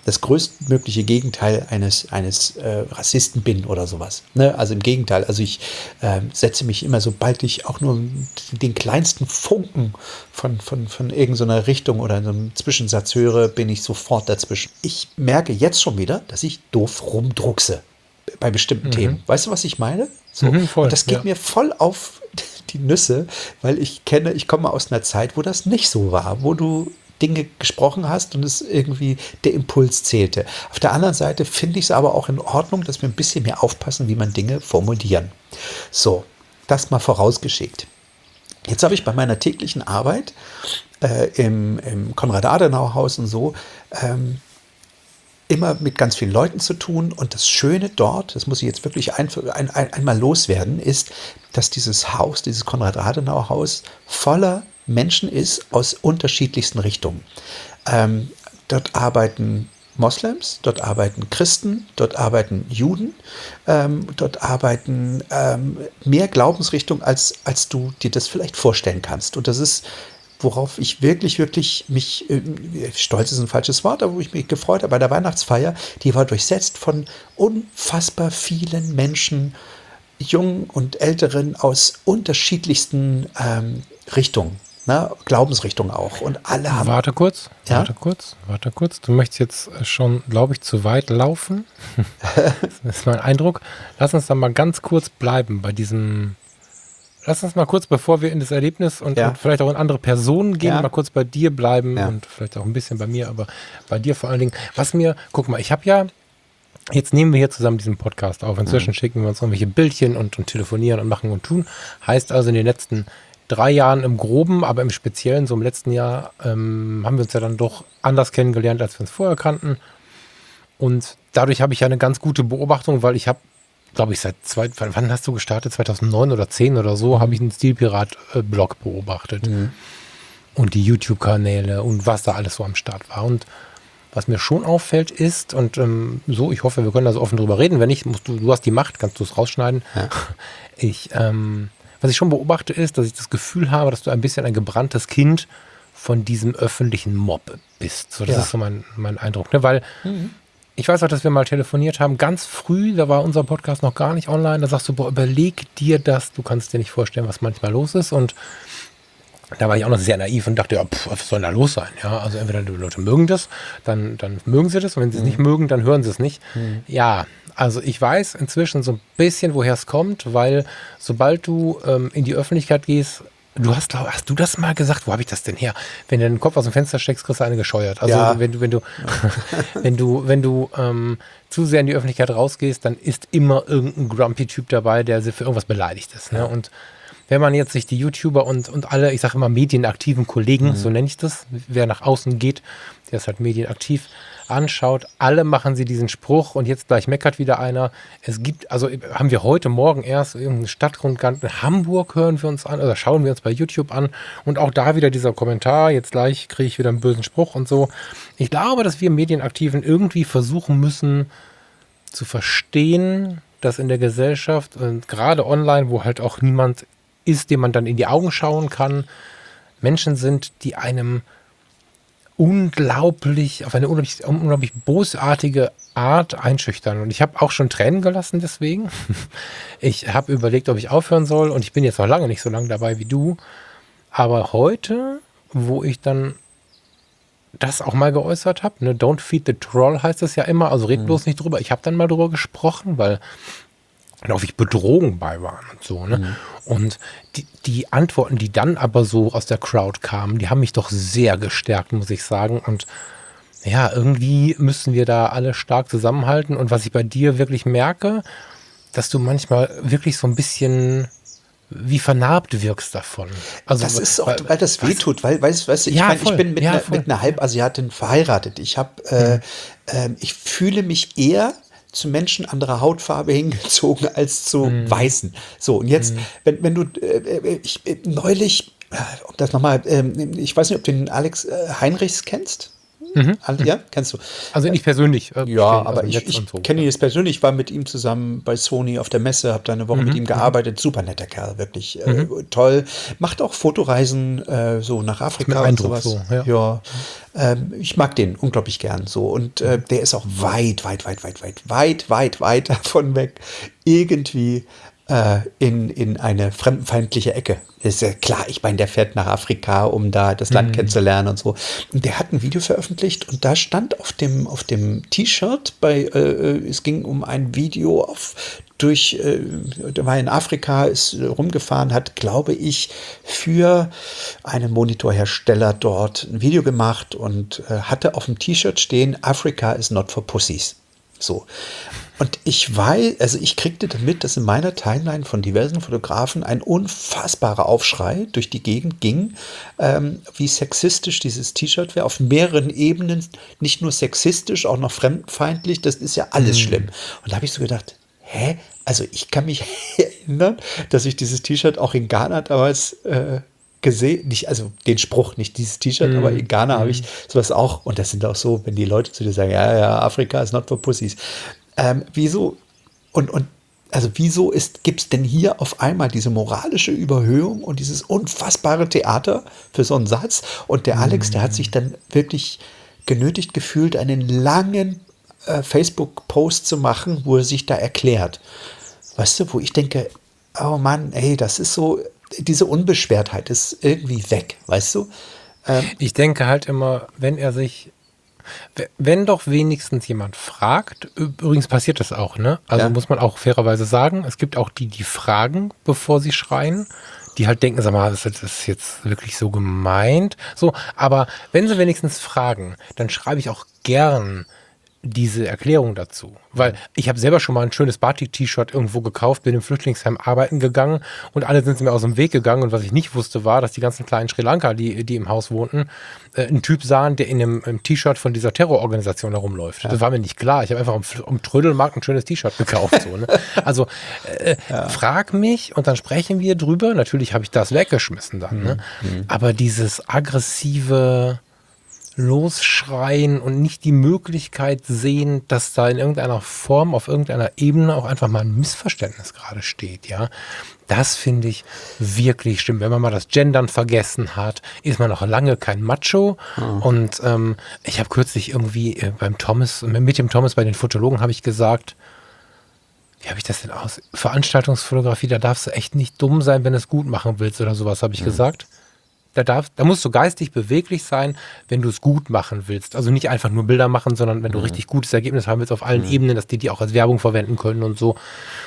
das größtmögliche Gegenteil eines, eines äh, Rassisten bin oder sowas. Ne? Also im Gegenteil, also ich äh, setze mich immer, sobald ich auch nur den kleinsten Funken von, von, von irgendeiner Richtung oder so einem Zwischensatz höre, bin ich sofort dazwischen. Ich merke jetzt schon wieder, dass ich doof rumdruckse bei bestimmten mhm. Themen. Weißt du, was ich meine? So. Mhm, voll, und das geht ja. mir voll auf die Nüsse, weil ich kenne, ich komme aus einer Zeit, wo das nicht so war, wo du Dinge gesprochen hast und es irgendwie der Impuls zählte. Auf der anderen Seite finde ich es aber auch in Ordnung, dass wir ein bisschen mehr aufpassen, wie man Dinge formulieren. So, das mal vorausgeschickt. Jetzt habe ich bei meiner täglichen Arbeit äh, im, im Konrad-Adenauer-Haus und so ähm, immer mit ganz vielen Leuten zu tun. Und das Schöne dort, das muss ich jetzt wirklich ein, ein, ein, einmal loswerden, ist, dass dieses Haus, dieses Konrad-Adenauer-Haus voller Menschen ist aus unterschiedlichsten Richtungen. Ähm, dort arbeiten Moslems, dort arbeiten Christen, dort arbeiten Juden, ähm, dort arbeiten ähm, mehr Glaubensrichtungen, als, als du dir das vielleicht vorstellen kannst. Und das ist, worauf ich wirklich, wirklich mich, äh, stolz ist ein falsches Wort, aber wo ich mich gefreut habe bei der Weihnachtsfeier, die war durchsetzt von unfassbar vielen Menschen, Jungen und Älteren aus unterschiedlichsten ähm, Richtungen. Na, Glaubensrichtung auch. Und alle haben. Warte kurz, ja? warte kurz, warte kurz. Du möchtest jetzt schon, glaube ich, zu weit laufen. Das ist mein Eindruck. Lass uns da mal ganz kurz bleiben bei diesem. Lass uns mal kurz, bevor wir in das Erlebnis und, ja. und vielleicht auch in andere Personen gehen, ja. mal kurz bei dir bleiben ja. und vielleicht auch ein bisschen bei mir, aber bei dir vor allen Dingen. Was mir, guck mal, ich habe ja. Jetzt nehmen wir hier zusammen diesen Podcast auf. Inzwischen mhm. schicken wir uns irgendwelche Bildchen und, und telefonieren und machen und tun. Heißt also, in den letzten drei Jahren im Groben, aber im Speziellen, so im letzten Jahr, ähm, haben wir uns ja dann doch anders kennengelernt, als wir uns vorher kannten. Und dadurch habe ich ja eine ganz gute Beobachtung, weil ich habe, glaube ich, seit zwei, wann hast du gestartet? zweitausendneun oder zehn oder so, habe ich einen Stilpirat-Blog beobachtet. Mhm. Und die YouTube-Kanäle und was da alles so am Start war. Und was mir schon auffällt ist, und ähm, so, ich hoffe, wir können da so offen drüber reden. Wenn nicht, musst du, du hast die Macht, kannst du es rausschneiden. Ja. Ich, ähm, was ich schon beobachte, ist, dass ich das Gefühl habe, dass du ein bisschen ein gebranntes Kind von diesem öffentlichen Mob bist. So, das ja. ist so mein, mein Eindruck. Ne? Weil mhm. ich weiß auch, dass wir mal telefoniert haben, ganz früh, da war unser Podcast noch gar nicht online. Da sagst du, boah, überleg dir das, du kannst dir nicht vorstellen, was manchmal los ist. Und da war ich auch noch sehr naiv und dachte, ja, pff, was soll da los sein? Ja, also entweder die Leute mögen das, dann, dann mögen sie das. Und wenn sie es mhm. nicht mögen, dann hören sie es nicht. Mhm. Ja, also ich weiß inzwischen so ein bisschen, woher es kommt, weil sobald du ähm, in die Öffentlichkeit gehst, du hast, glaub, hast du das mal gesagt? Wo habe ich das denn her? Wenn du den Kopf aus dem Fenster steckst, kriegst du eine gescheuert. Also ja. wenn du, wenn du, wenn du, wenn du ähm, zu sehr in die Öffentlichkeit rausgehst, dann ist immer irgendein Grumpy-Typ dabei, der für irgendwas beleidigt ist. Ne? Ja. Und wenn man jetzt sich die YouTuber und, und alle, ich sage immer medienaktiven Kollegen, mhm. so nenne ich das, wer nach außen geht, der ist halt medienaktiv, anschaut, alle machen sie diesen Spruch und jetzt gleich meckert wieder einer. Es gibt, also haben wir heute Morgen erst irgendeinen Stadtrundgang in Hamburg, hören wir uns an, oder schauen wir uns bei YouTube an und auch da wieder dieser Kommentar, jetzt gleich kriege ich wieder einen bösen Spruch und so. Ich glaube, dass wir Medienaktiven irgendwie versuchen müssen zu verstehen, dass in der Gesellschaft und gerade online, wo halt auch niemand ist, dem man dann in die Augen schauen kann, Menschen sind, die einem unglaublich, auf eine unglaublich, unglaublich bosartige Art einschüchtern. Und ich habe auch schon Tränen gelassen deswegen. Ich habe überlegt, ob ich aufhören soll und ich bin jetzt noch lange nicht so lange dabei wie du. Aber heute, wo ich dann das auch mal geäußert habe, ne, don't feed the troll heißt es ja immer, also red bloß nicht drüber. Ich habe dann mal drüber gesprochen, weil auch wie Bedrohungen bei waren und so. Ne? Mhm. Und die, die Antworten, die dann aber so aus der Crowd kamen, die haben mich doch sehr gestärkt, muss ich sagen. Und ja, irgendwie müssen wir da alle stark zusammenhalten. Und was ich bei dir wirklich merke, dass du manchmal wirklich so ein bisschen wie vernarbt wirkst davon. Also, das ist auch, weil, weil das wehtut, weil, weißt du, ich, ja, mein, ich bin mit, ja, einer, mit einer Halbasiatin verheiratet. Ich habe, äh, äh, ich fühle mich eher zu Menschen anderer Hautfarbe hingezogen als zu mm. Weißen. So, und jetzt, mm. wenn, wenn du, äh, ich, äh, neulich, äh, um das nochmal, äh, ich weiß nicht, ob du den Alex äh, Heinrichs kennst. Mhm. Ja, kennst du? Also nicht persönlich. Äh, ja, aber ich, ich so. kenne ihn jetzt persönlich, war mit ihm zusammen bei Sony auf der Messe, habe da eine Woche mhm. mit ihm gearbeitet. Super netter Kerl, wirklich äh, mhm. toll. Macht auch Fotoreisen äh, so nach Afrika und sowas. So, ja. ja. Ähm, ich mag den unglaublich gern so. Und äh, der ist auch weit, weit, weit, weit, weit, weit, weit, weit davon weg, irgendwie In, in eine fremdenfeindliche Ecke. Ist ja klar, ich meine, der fährt nach Afrika, um da das Land mhm. kennenzulernen und so. Und der hat ein Video veröffentlicht und da stand auf dem, auf dem T-Shirt, bei äh, es ging um ein Video auf durch, äh, der war in Afrika, ist rumgefahren, hat, glaube ich, für einen Monitorhersteller dort ein Video gemacht und äh, hatte auf dem T-Shirt stehen, Africa is not for pussies. So. Und ich weiß, also ich kriegte damit, dass in meiner Timeline von diversen Fotografen ein unfassbarer Aufschrei durch die Gegend ging, ähm, wie sexistisch dieses T-Shirt wäre, auf mehreren Ebenen, nicht nur sexistisch, auch noch fremdenfeindlich, das ist ja alles mhm. schlimm. Und da habe ich so gedacht, hä? Also ich kann mich erinnern, dass ich dieses T-Shirt auch in Ghana damals äh, gesehen, nicht, also den Spruch, nicht dieses T-Shirt, mm. aber in Ghana mm. habe ich sowas auch, und das sind auch so, wenn die Leute zu dir sagen, ja, ja, Afrika is not for pussies. Ähm, wieso, und, und also wieso gibt es denn hier auf einmal diese moralische Überhöhung und dieses unfassbare Theater für so einen Satz? Und der Alex, mm. der hat sich dann wirklich genötigt gefühlt, einen langen äh, Facebook-Post zu machen, wo er sich da erklärt. Weißt du, wo ich denke, oh Mann, ey, das ist so, diese Unbeschwertheit ist irgendwie weg, weißt du? Ähm, ich denke halt immer, wenn er sich, wenn doch wenigstens jemand fragt, übrigens passiert das auch, ne? Also ja. muss man auch fairerweise sagen, es gibt auch die, die fragen, bevor sie schreien, die halt denken, sag mal, das ist jetzt wirklich so gemeint. So, aber wenn sie wenigstens fragen, dann schreibe ich auch gern diese Erklärung dazu. Weil ich habe selber schon mal ein schönes Batik-T-Shirt irgendwo gekauft, bin im Flüchtlingsheim arbeiten gegangen und alle sind mir aus dem Weg gegangen, und was ich nicht wusste war, dass die ganzen kleinen Sri Lanka, die, die im Haus wohnten, äh, einen Typ sahen, der in einem, einem T-Shirt von dieser Terrororganisation herumläuft. Ja. Das war mir nicht klar. Ich habe einfach am, am Trödelmarkt ein schönes T-Shirt gekauft. So, ne? Also äh, ja. frag mich und dann sprechen wir drüber. Natürlich habe ich das weggeschmissen dann. Mhm. Ne? Mhm. Aber dieses aggressive Losschreien und nicht die Möglichkeit sehen, dass da in irgendeiner Form, auf irgendeiner Ebene auch einfach mal ein Missverständnis gerade steht, ja. Das finde ich wirklich schlimm. Wenn man mal das Gendern vergessen hat, ist man noch lange kein Macho. Mhm. Und ähm, ich habe kürzlich irgendwie äh, beim Thomas, mit dem Thomas bei den Fotologen habe ich gesagt, wie habe ich das denn aus? Veranstaltungsfotografie, da darfst du echt nicht dumm sein, wenn du es gut machen willst oder sowas, habe ich mhm. gesagt. Da, darf, da musst du geistig beweglich sein, wenn du es gut machen willst. Also nicht einfach nur Bilder machen, sondern wenn du mhm. richtig gutes Ergebnis haben willst auf allen mhm. Ebenen, dass die die auch als Werbung verwenden können und so.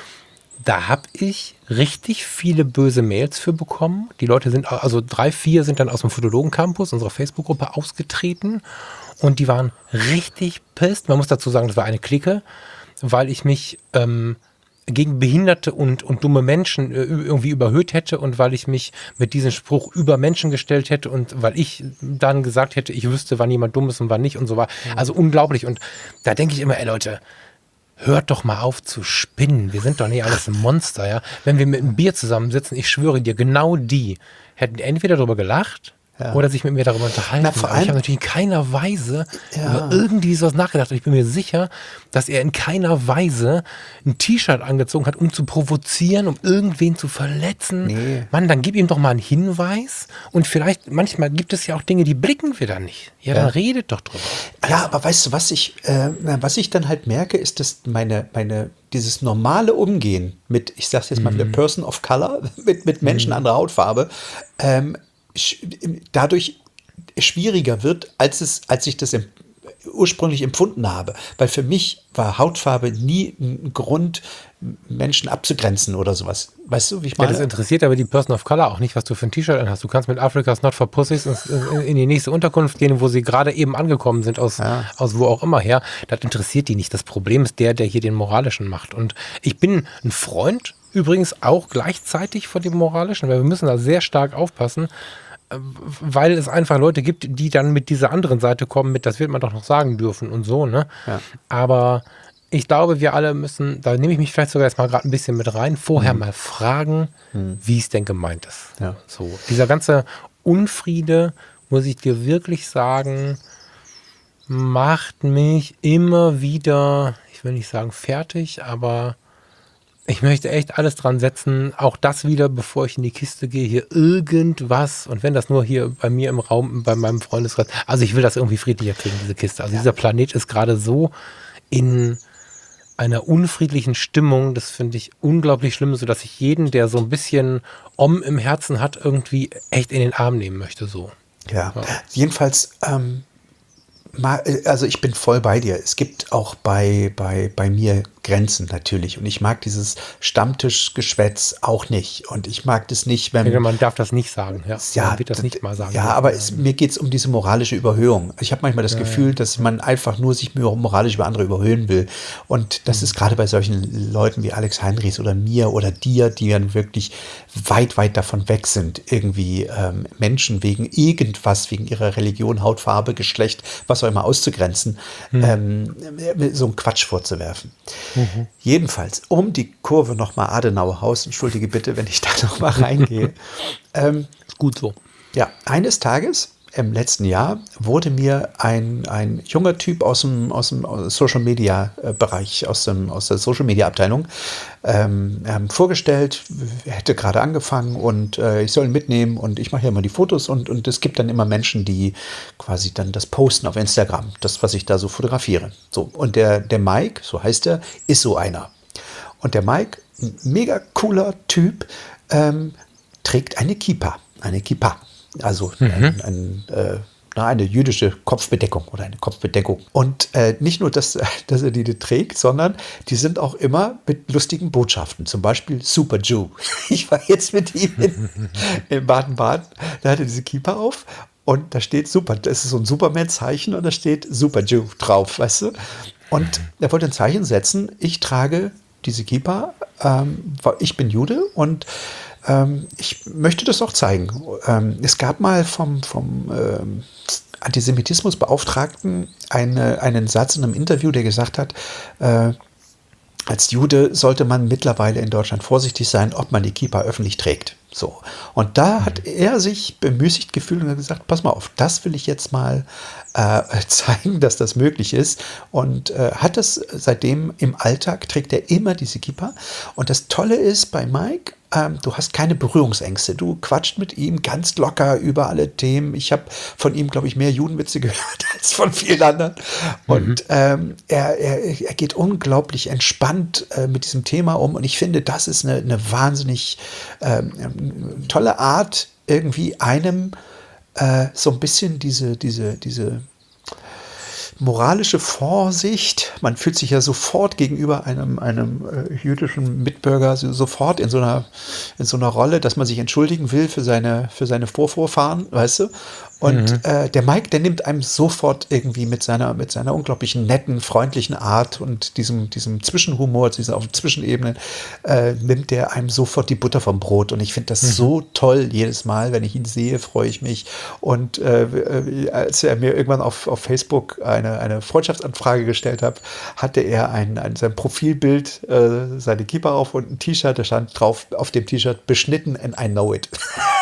Da habe ich richtig viele böse Mails für bekommen. Die Leute sind, also drei, vier sind dann aus dem Fotologen-Campus, unserer Facebook-Gruppe, ausgetreten. Und die waren richtig pisst. Man muss dazu sagen, das war eine Clique, weil ich mich ähm, gegen behinderte und, und dumme Menschen äh, irgendwie überhöht hätte und weil ich mich mit diesem Spruch über Menschen gestellt hätte und weil ich dann gesagt hätte, ich wüsste, wann jemand dumm ist und wann nicht und so war. Also unglaublich. Und da denke ich immer, ey Leute, hört doch mal auf zu spinnen. Wir sind doch nicht alles Monster, ja. Wenn wir mit einem Bier zusammensitzen, ich schwöre dir, genau die hätten entweder darüber gelacht, ja, oder sich mit mir darüber unterhalten. Na, vor allem, ich habe natürlich in keiner Weise ja. über irgendwie sowas nachgedacht. Und ich bin mir sicher, dass er in keiner Weise ein T-Shirt angezogen hat, um zu provozieren, um irgendwen zu verletzen. Nee. Mann, dann gib ihm doch mal einen Hinweis. Und vielleicht, manchmal gibt es ja auch Dinge, die blicken wir dann nicht. Ja, ja. dann redet doch drüber. Ja, aber weißt du, was ich, äh, was ich dann halt merke, ist, dass meine, meine, dieses normale Umgehen mit, ich sag's jetzt mal, mhm. mit Person of Color, mit, mit Menschen mhm. anderer Hautfarbe, ähm, dadurch schwieriger wird, als es, als ich das ursprünglich empfunden habe. Weil für mich war Hautfarbe nie ein Grund, Menschen abzugrenzen oder sowas. Weißt du, wie ich meine? Ja, das interessiert aber die Person of Color auch nicht, was du für ein T-Shirt anhast. Du kannst mit Africa's Not for Pussies in die nächste Unterkunft gehen, wo sie gerade eben angekommen sind, aus, ja. aus wo auch immer her. Das interessiert die nicht. Das Problem ist der, der hier den Moralischen macht. Und ich bin ein Freund, übrigens auch gleichzeitig von dem Moralischen, weil wir müssen da sehr stark aufpassen, weil es einfach Leute gibt, die dann mit dieser anderen Seite kommen, mit das wird man doch noch sagen dürfen und so, ne? Ja. Aber ich glaube, wir alle müssen, da nehme ich mich vielleicht sogar jetzt mal gerade ein bisschen mit rein, vorher mhm. mal fragen, mhm. wie es denn gemeint ist. Ja. So, dieser ganze Unfriede, muss ich dir wirklich sagen, macht mich immer wieder, ich will nicht sagen fertig, aber ich möchte echt alles dran setzen, auch das wieder, bevor ich in die Kiste gehe, hier irgendwas, und wenn das nur hier bei mir im Raum, bei meinem Freundeskreis, also ich will das irgendwie friedlicher kriegen, diese Kiste. Also ja. Dieser Planet ist gerade so in einer unfriedlichen Stimmung, das finde ich unglaublich schlimm, sodass ich jeden, der so ein bisschen Om im Herzen hat, irgendwie echt in den Arm nehmen möchte, so. Ja, ja. Jedenfalls, ähm, also ich bin voll bei dir. Es gibt auch bei, bei, bei mir Grenzen natürlich. Und ich mag dieses Stammtischgeschwätz auch nicht. Und ich mag das nicht, wenn... Denke, man darf das nicht sagen. Ja, ja man wird das nicht mal sagen. Ja, aber es, mir geht es um diese moralische Überhöhung. Ich habe manchmal das ja, Gefühl, dass man einfach nur sich moralisch über andere überhöhen will. Und das mhm. ist gerade bei solchen Leuten wie Alex Heinrichs oder mir oder dir, die dann wirklich weit, weit davon weg sind, irgendwie ähm, Menschen wegen irgendwas, wegen ihrer Religion, Hautfarbe, Geschlecht, was auch immer auszugrenzen, mhm. ähm, so einen Quatsch vorzuwerfen. Mhm. Jedenfalls, um die Kurve nochmal Adenauer Haus, entschuldige bitte, wenn ich da nochmal reingehe. ähm, ist gut so. Ja, eines Tages im letzten Jahr wurde mir ein, ein junger Typ aus dem, aus dem Social-Media-Bereich, aus, dem, aus der Social-Media-Abteilung ähm, vorgestellt. Er hätte gerade angefangen und äh, ich soll ihn mitnehmen und ich mache ja immer die Fotos und, und es gibt dann immer Menschen, die quasi dann das posten auf Instagram, das, was ich da so fotografiere. So, und der, der Mike, so heißt er, ist so einer. Und der Mike, ein mega cooler Typ, ähm, trägt eine Kippa, eine Kippa. Also mhm. ein, ein, äh, eine jüdische Kopfbedeckung oder eine Kopfbedeckung. Und äh, nicht nur, dass, dass er die trägt, sondern die sind auch immer mit lustigen Botschaften. Zum Beispiel Super Jew. Ich war jetzt mit ihm in, in Baden-Baden, da hat er diese Kippa auf und da steht Super, das ist so ein Superman-Zeichen und da steht Super Jew drauf, weißt du? Und er wollte ein Zeichen setzen, ich trage diese Kippa, ähm, ich bin Jude und ich möchte das auch zeigen. Es gab mal vom, vom ähm, Antisemitismusbeauftragten eine, einen Satz in einem Interview, der gesagt hat, äh, als Jude sollte man mittlerweile in Deutschland vorsichtig sein, ob man die Kippa öffentlich trägt. So. Und da hat er sich bemüßigt gefühlt und hat gesagt, pass mal auf, das will ich jetzt mal äh, zeigen, dass das möglich ist. Und äh, hat das seitdem im Alltag, trägt er immer diese Kippa. Und das Tolle ist bei Mike, ähm, du hast keine Berührungsängste. Du quatscht mit ihm ganz locker über alle Themen. Ich habe von ihm, glaube ich, mehr Judenwitze gehört als von vielen anderen. Und mhm. ähm, er, er, er geht unglaublich entspannt äh, mit diesem Thema um. Und ich finde, das ist eine, eine wahnsinnig ähm, tolle Art, irgendwie einem äh, so ein bisschen diese, diese, diese moralische Vorsicht, man fühlt sich ja sofort gegenüber einem, einem äh, jüdischen Mitbürger so, sofort in so einer, in so einer Rolle, dass man sich entschuldigen will für seine, für seine Vorvorfahren, weißt du? Und mhm. äh, der Mike, der nimmt einem sofort irgendwie mit seiner, mit seiner unglaublichen netten, freundlichen Art und diesem, diesem Zwischenhumor, dieser auf Zwischenebenen, äh, nimmt der einem sofort die Butter vom Brot. Und ich finde das mhm. so toll jedes Mal, wenn ich ihn sehe, freue ich mich. Und äh, als er mir irgendwann auf, auf Facebook eine, eine Freundschaftsanfrage gestellt hat, hatte er ein, ein, sein Profilbild, äh, seine Kippa auf und ein T-Shirt, da stand drauf auf dem T-Shirt beschnitten and I know it.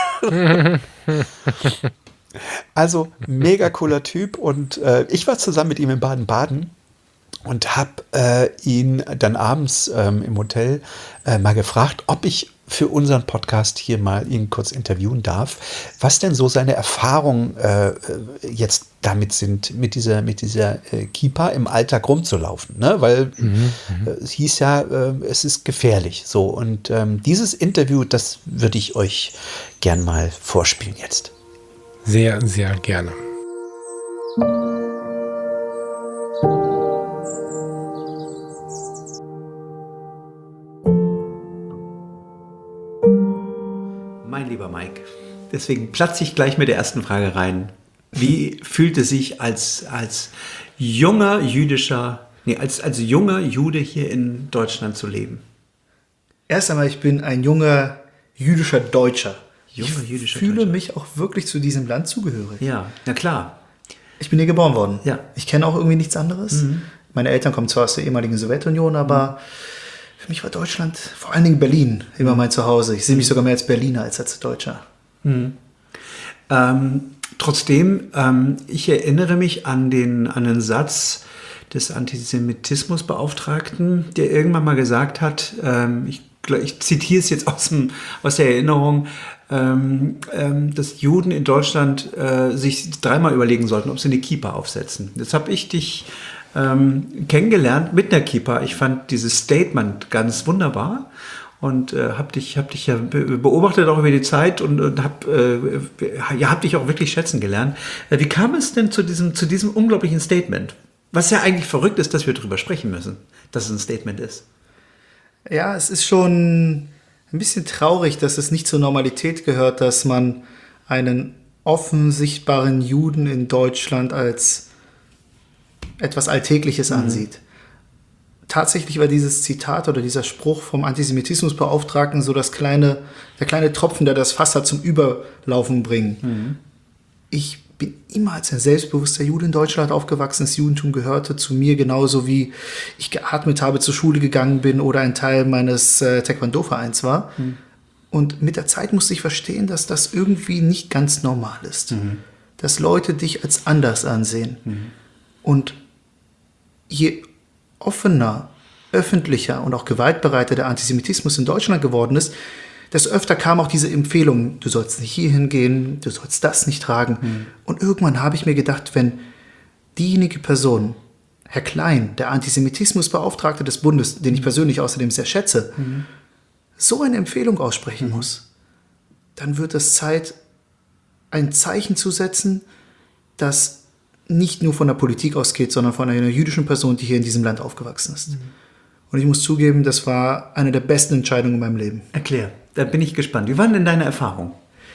Also mega cooler Typ und äh, ich war zusammen mit ihm in Baden-Baden und habe äh, ihn dann abends ähm, im Hotel äh, mal gefragt, ob ich für unseren Podcast hier mal ihn kurz interviewen darf, was denn so seine Erfahrungen äh, jetzt damit sind, mit dieser, mit dieser äh, Kippa im Alltag rumzulaufen, ne? Weil mhm, äh, es hieß ja, äh, es ist gefährlich. So, und ähm, dieses Interview, das würde ich euch gern mal vorspielen jetzt. Sehr, sehr gerne. Mein lieber Mike, deswegen platze ich gleich mit der ersten Frage rein. Wie fühlt es sich als, als junger jüdischer, nee, als, als junger Jude hier in Deutschland zu leben? Erst einmal, ich bin ein junger jüdischer Deutscher. Junger jüdischer Ich fühle Deutscher. mich auch wirklich zu diesem Land zugehörig. Ja, na klar. Ich bin hier geboren worden. Ja. Ich kenne auch irgendwie nichts anderes. Mhm. Meine Eltern kommen zwar aus der ehemaligen Sowjetunion, aber mhm. für mich war Deutschland, vor allen Dingen Berlin, immer mein Zuhause. Ich sehe mich sogar mehr als Berliner als als Deutscher. Mhm. Ähm, Trotzdem, ähm, ich erinnere mich an den, an den Satz des Antisemitismusbeauftragten, der irgendwann mal gesagt hat, ähm, ich, ich zitiere es jetzt aus, dem, aus der Erinnerung, ähm, ähm, dass Juden in Deutschland äh, sich dreimal überlegen sollten, ob sie eine Kippa aufsetzen. Jetzt habe ich dich ähm, kennengelernt mit einer Kippa. Ich fand dieses Statement ganz wunderbar. Und äh, hab dich, hab dich ja beobachtet auch über die Zeit und, und hab, äh, ja, hab dich auch wirklich schätzen gelernt. Äh, wie kam es denn zu diesem, zu diesem unglaublichen Statement? Was ja eigentlich verrückt ist, dass wir darüber sprechen müssen, dass es ein Statement ist. Ja, es ist schon ein bisschen traurig, dass es nicht zur Normalität gehört, dass man einen offen sichtbaren Juden in Deutschland als etwas Alltägliches mhm. ansieht. Tatsächlich war dieses Zitat oder dieser Spruch vom Antisemitismusbeauftragten so das kleine, der kleine Tropfen, der das Fass hat zum Überlaufen bringen. Mhm. Ich bin immer als ein selbstbewusster Jude in Deutschland aufgewachsen. Das Judentum gehörte zu mir genauso wie ich geatmet habe, zur Schule gegangen bin oder ein Teil meines äh, Taekwondo-Vereins war. Mhm. Und mit der Zeit musste ich verstehen, dass das irgendwie nicht ganz normal ist. Mhm. Dass Leute dich als anders ansehen. Mhm. Und je offener, öffentlicher und auch gewaltbereiter der Antisemitismus in Deutschland geworden ist, desto öfter kam auch diese Empfehlung, du sollst nicht hier hingehen, du sollst das nicht tragen. Mhm. Und irgendwann habe ich mir gedacht, wenn diejenige Person, Herr Klein, der Antisemitismusbeauftragte des Bundes, den ich persönlich außerdem sehr schätze, mhm. so eine Empfehlung aussprechen mhm. muss, dann wird es Zeit, ein Zeichen zu setzen, das nicht nur von der Politik ausgeht, sondern von einer jüdischen Person, die hier in diesem Land aufgewachsen ist. Mhm. Und ich muss zugeben, das war eine der besten Entscheidungen in meinem Leben. Erklär, da bin ich gespannt. Wie waren denn deine Erfahrungen?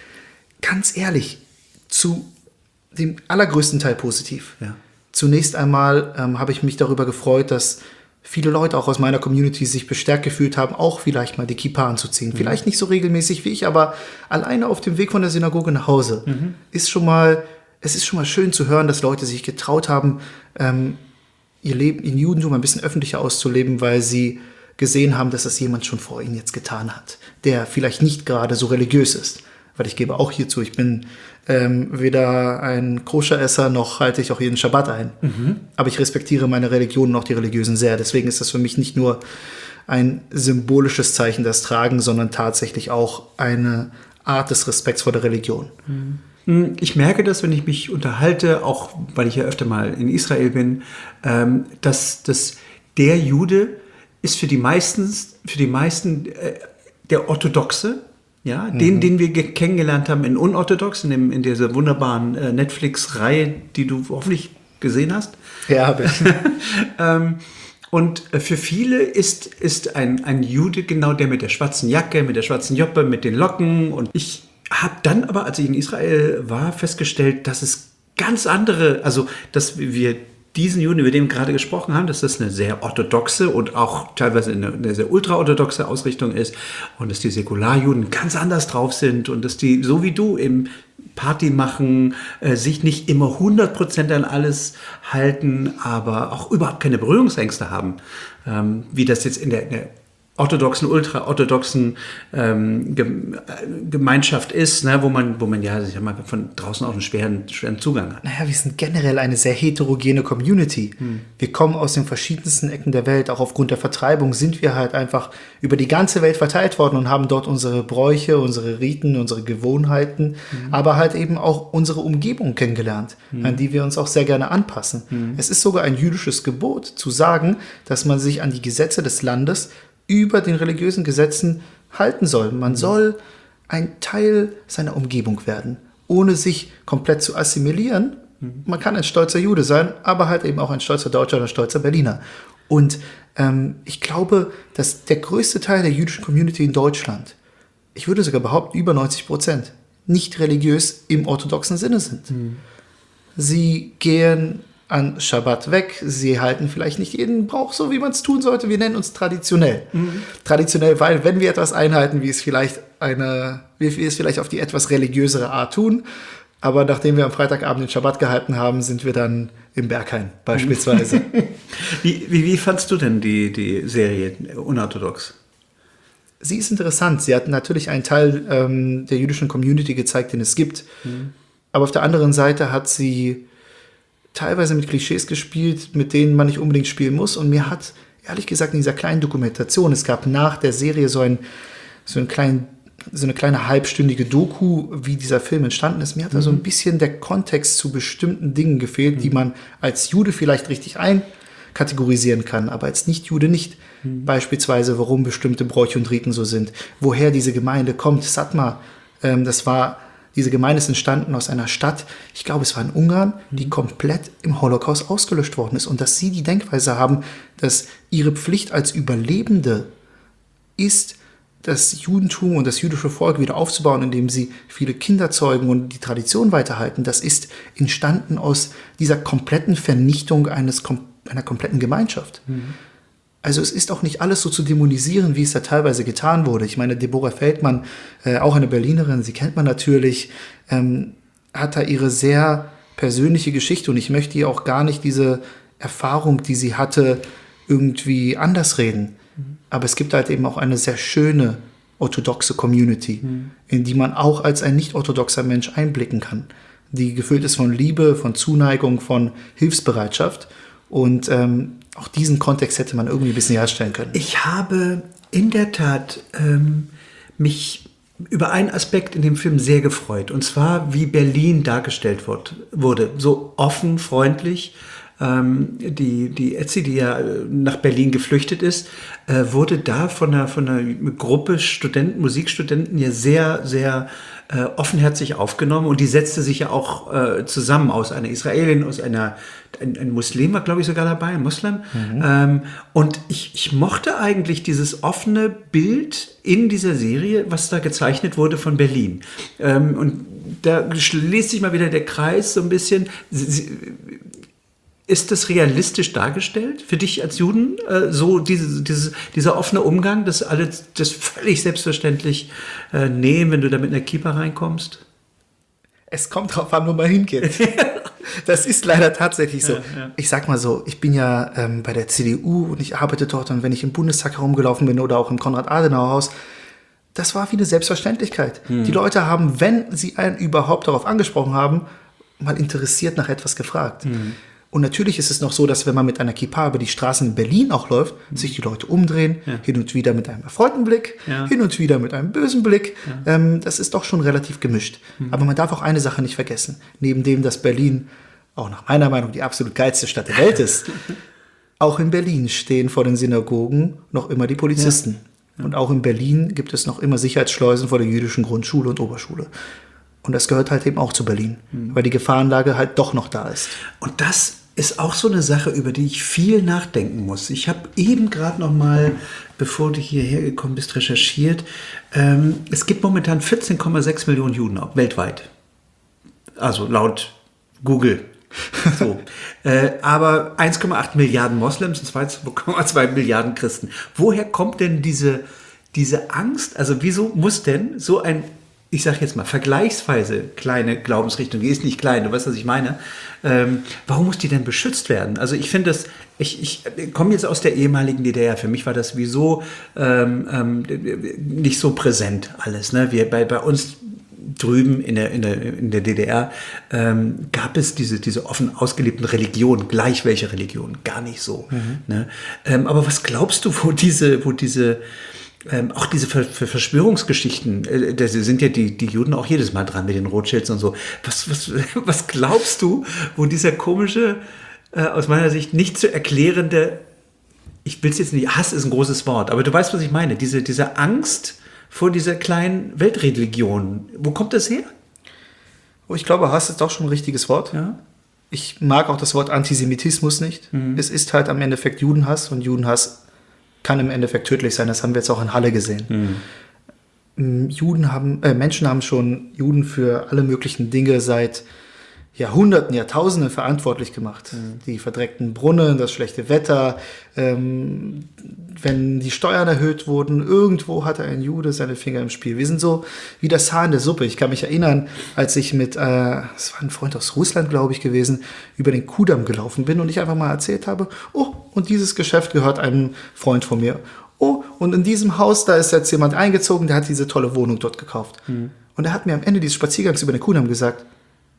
Ganz ehrlich, zu dem allergrößten Teil positiv. Ja. Zunächst einmal ähm, habe ich mich darüber gefreut, dass viele Leute auch aus meiner Community sich bestärkt gefühlt haben, auch vielleicht mal die Kippa anzuziehen. Mhm. Vielleicht nicht so regelmäßig wie ich, aber alleine auf dem Weg von der Synagoge nach Hause mhm. ist schon mal Es ist schon mal schön zu hören, dass Leute sich getraut haben, ähm, ihr Leben in Judentum ein bisschen öffentlicher auszuleben, weil sie gesehen haben, dass das jemand schon vor ihnen jetzt getan hat, der vielleicht nicht gerade so religiös ist. Weil ich gebe auch hierzu, ich bin ähm, weder ein Koscher-Esser, noch halte ich auch jeden Schabbat ein. Mhm. Aber ich respektiere meine Religion und auch die Religiösen sehr. Deswegen ist das für mich nicht nur ein symbolisches Zeichen des Tragens, sondern tatsächlich auch eine Art des Respekts vor der Religion. Mhm. Ich merke das, wenn ich mich unterhalte, auch weil ich ja öfter mal in Israel bin, ähm, dass, dass der Jude ist für die meisten, für die meisten äh, der Orthodoxe, ja, mhm. den, den wir ge- kennengelernt haben in Unorthodox, in, dem, in dieser wunderbaren äh, Netflix-Reihe, die du hoffentlich gesehen hast. Ja, habe ich. ähm, Und für viele ist, ist ein, ein Jude genau der mit der schwarzen Jacke, mit der schwarzen Joppe, mit den Locken. Und ich habe dann aber, als ich in Israel war, festgestellt, dass es ganz andere, also dass wir diesen Juden, über den wir gerade gesprochen haben, dass das eine sehr orthodoxe und auch teilweise eine, eine sehr ultraorthodoxe Ausrichtung ist und dass die Säkularjuden ganz anders drauf sind und dass die, so wie du, im Party machen, äh, sich nicht immer hundert Prozent an alles halten, aber auch überhaupt keine Berührungsängste haben, ähm, wie das jetzt in der, in der orthodoxen, ultraorthodoxen ähm, Gemeinschaft ist, ne, wo man, wo man ja ich sag mal, von draußen auch einen schweren, schweren Zugang hat. Naja, wir sind generell eine sehr heterogene Community. Hm. Wir kommen aus den verschiedensten Ecken der Welt. Auch aufgrund der Vertreibung sind wir halt einfach über die ganze Welt verteilt worden und haben dort unsere Bräuche, unsere Riten, unsere Gewohnheiten, hm. aber halt eben auch unsere Umgebung kennengelernt, hm. an die wir uns auch sehr gerne anpassen. Hm. Es ist sogar ein jüdisches Gebot zu sagen, dass man sich an die Gesetze des Landes über den religiösen Gesetzen halten soll. Man mhm. soll ein Teil seiner Umgebung werden, ohne sich komplett zu assimilieren. Mhm. Man kann ein stolzer Jude sein, aber halt eben auch ein stolzer Deutscher oder ein stolzer Berliner. Und ähm, ich glaube, dass der größte Teil der jüdischen Community in Deutschland, ich würde sogar behaupten, über neunzig Prozent, nicht religiös im orthodoxen Sinne sind. Mhm. Sie gehen an Schabbat weg. Sie halten vielleicht nicht jeden Brauch so, wie man es tun sollte. Wir nennen uns traditionell. Mhm. Traditionell, weil wenn wir etwas einhalten, wie es vielleicht eine, wie wir es vielleicht auf die etwas religiösere Art tun, aber nachdem wir am Freitagabend den Schabbat gehalten haben, sind wir dann im Berghain beispielsweise. wie, wie, wie fandst du denn die, die Serie Unorthodox? Sie ist interessant. Sie hat natürlich einen Teil ähm, der jüdischen Community gezeigt, den es gibt. Mhm. Aber auf der anderen Seite hat sie teilweise mit Klischees gespielt, mit denen man nicht unbedingt spielen muss. Und mir hat, ehrlich gesagt, in dieser kleinen Dokumentation, es gab nach der Serie so, ein, so, einen kleinen, so eine kleine halbstündige Doku, wie dieser Film entstanden ist. Mir hat mhm. da so ein bisschen der Kontext zu bestimmten Dingen gefehlt, mhm. die man als Jude vielleicht richtig einkategorisieren kann, aber als Nicht-Jude nicht. Mhm. Beispielsweise, warum bestimmte Bräuche und Riten so sind, woher diese Gemeinde kommt. Satmar, ähm, das war... Diese Gemeinde ist entstanden aus einer Stadt, ich glaube, es war in Ungarn, die komplett im Holocaust ausgelöscht worden ist. Und dass sie die Denkweise haben, dass ihre Pflicht als Überlebende ist, das Judentum und das jüdische Volk wieder aufzubauen, indem sie viele Kinder zeugen und die Tradition weiterhalten, das ist entstanden aus dieser kompletten Vernichtung eines, einer kompletten Gemeinschaft. Mhm. Also es ist auch nicht alles so zu dämonisieren, wie es da teilweise getan wurde. Ich meine, Deborah Feldmann, äh, auch eine Berlinerin, sie kennt man natürlich, ähm, hat da ihre sehr persönliche Geschichte und ich möchte ihr auch gar nicht diese Erfahrung, die sie hatte, irgendwie anders reden. Mhm. Aber es gibt halt eben auch eine sehr schöne orthodoxe Community, mhm. in die man auch als ein nicht-orthodoxer Mensch einblicken kann, die gefüllt ist von Liebe, von Zuneigung, von Hilfsbereitschaft und ähm, auch diesen Kontext hätte man irgendwie ein bisschen herstellen können. Ich habe in der Tat ähm, mich über einen Aspekt in dem Film sehr gefreut. Und zwar, wie Berlin dargestellt wird, wurde. So offen, freundlich. Ähm, die, die Etzi, die ja nach Berlin geflüchtet ist, äh, wurde da von einer, von einer Gruppe Studenten, Musikstudenten ja sehr, sehr äh, offenherzig aufgenommen. Und die setzte sich ja auch äh, zusammen aus einer Israelin, aus einer Ein, ein Muslim war, glaube ich, sogar dabei, ein Muslim. Mhm. Ähm, und ich, ich mochte eigentlich dieses offene Bild in dieser Serie, was da gezeichnet wurde von Berlin. Ähm, und da schließt sich mal wieder der Kreis so ein bisschen. Sie, ist das realistisch dargestellt für dich als Juden? Äh, so diese, diese, dieser offene Umgang, dass alle das völlig selbstverständlich äh, nehmen, wenn du da mit einer Kippa reinkommst? Es kommt drauf an, wo man hingeht. Das ist leider tatsächlich so. Ja, ja. Ich sag mal so, ich bin ja ähm, bei der C D U und ich arbeite dort und wenn ich im Bundestag herumgelaufen bin oder auch im Konrad-Adenauer-Haus, das war wie eine Selbstverständlichkeit. Hm. Die Leute haben, wenn sie einen überhaupt darauf angesprochen haben, mal interessiert nach etwas gefragt. Hm. Und natürlich ist es noch so, dass wenn man mit einer Kippa über die Straßen in Berlin auch läuft, mhm. sich die Leute umdrehen, ja. hin und wieder mit einem erfreuten Blick, ja. hin und wieder mit einem bösen Blick. Ja. Ähm, das ist doch schon relativ gemischt. Mhm. Aber man darf auch eine Sache nicht vergessen. Neben dem, dass Berlin auch nach meiner Meinung die absolut geilste Stadt der Welt ist, auch in Berlin stehen vor den Synagogen noch immer die Polizisten. Ja. Ja. Und auch in Berlin gibt es noch immer Sicherheitsschleusen vor der jüdischen Grundschule und Oberschule. Und das gehört halt eben auch zu Berlin, mhm. weil die Gefahrenlage halt doch noch da ist. Und das ist auch so eine Sache, über die ich viel nachdenken muss. Ich habe eben gerade noch mal, bevor du hierher gekommen bist, recherchiert. Ähm, es gibt momentan vierzehn Komma sechs Millionen Juden weltweit. Also laut Google. So. äh, aber eins Komma acht Milliarden Moslems und zwei Komma zwei Milliarden Christen. Woher kommt denn diese, diese Angst? Also wieso muss denn so ein, ich sage jetzt mal, vergleichsweise kleine Glaubensrichtung, die ist nicht klein, du weißt, was ich meine, ähm, warum muss die denn beschützt werden? Also ich finde das, ich, ich komme jetzt aus der ehemaligen D D R, für mich war das sowieso ähm, ähm, nicht so präsent alles. Ne? Wir, bei, bei uns drüben in der, in der, in der D D R ähm, gab es diese, diese offen ausgelebten Religionen, gleich welche Religion, gar nicht so. Mhm. Ne? Ähm, aber was glaubst du, wo diese, wo diese Ähm, auch diese Ver- Ver- Verschwörungsgeschichten, äh, da sind ja die, die Juden auch jedes Mal dran mit den Rothschilds und so. Was, was, was glaubst du, wo dieser komische, äh, aus meiner Sicht nicht zu erklärende, ich will es jetzt nicht, Hass ist ein großes Wort, aber du weißt, was ich meine, diese, diese Angst vor dieser kleinen Weltreligion, wo kommt das her? Oh, ich glaube, Hass ist doch schon ein richtiges Wort. Ja. Ich mag auch das Wort Antisemitismus nicht. Mhm. Es ist halt am Endeffekt Judenhass und Judenhass kann im Endeffekt tödlich sein. Das haben wir jetzt auch in Halle gesehen. Mhm. Juden haben, äh, Menschen haben schon Juden für alle möglichen Dinge seit Jahrhunderten, Jahrtausenden verantwortlich gemacht. Mhm. Die verdreckten Brunnen, das schlechte Wetter, ähm, wenn die Steuern erhöht wurden, irgendwo hatte ein Jude seine Finger im Spiel. Wir sind so wie das Haar in der Suppe. Ich kann mich erinnern, als ich mit, äh, es war ein Freund aus Russland, glaube ich, gewesen, über den Kudamm gelaufen bin und ich einfach mal erzählt habe, oh, und dieses Geschäft gehört einem Freund von mir. Oh, und in diesem Haus, da ist jetzt jemand eingezogen, der hat diese tolle Wohnung dort gekauft. Mhm. Und er hat mir am Ende dieses Spaziergangs über den Kudamm gesagt,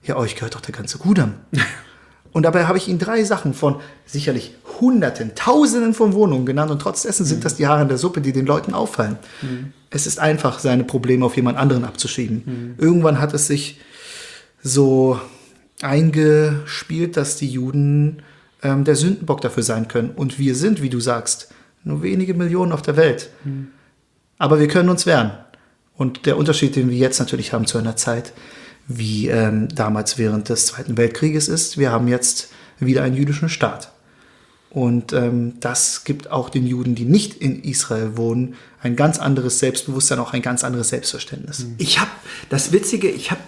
ja, euch gehört doch der ganze Kudamm. Und dabei habe ich ihnen drei Sachen von sicherlich Hunderten, Tausenden von Wohnungen genannt und trotz dessen sind mhm. das die Haare in der Suppe, die den Leuten auffallen. Mhm. Es ist einfach, seine Probleme auf jemand anderen abzuschieben. Mhm. Irgendwann hat es sich so eingespielt, dass die Juden ähm, der Sündenbock dafür sein können. Und wir sind, wie du sagst, nur wenige Millionen auf der Welt. Mhm. Aber wir können uns wehren. Und der Unterschied, den wir jetzt natürlich haben zu einer Zeit, wie ähm, damals während des Zweiten Weltkrieges ist, wir haben jetzt wieder einen jüdischen Staat. Und ähm, das gibt auch den Juden, die nicht in Israel wohnen, ein ganz anderes Selbstbewusstsein, auch ein ganz anderes Selbstverständnis. Ich habe, das Witzige, ich habe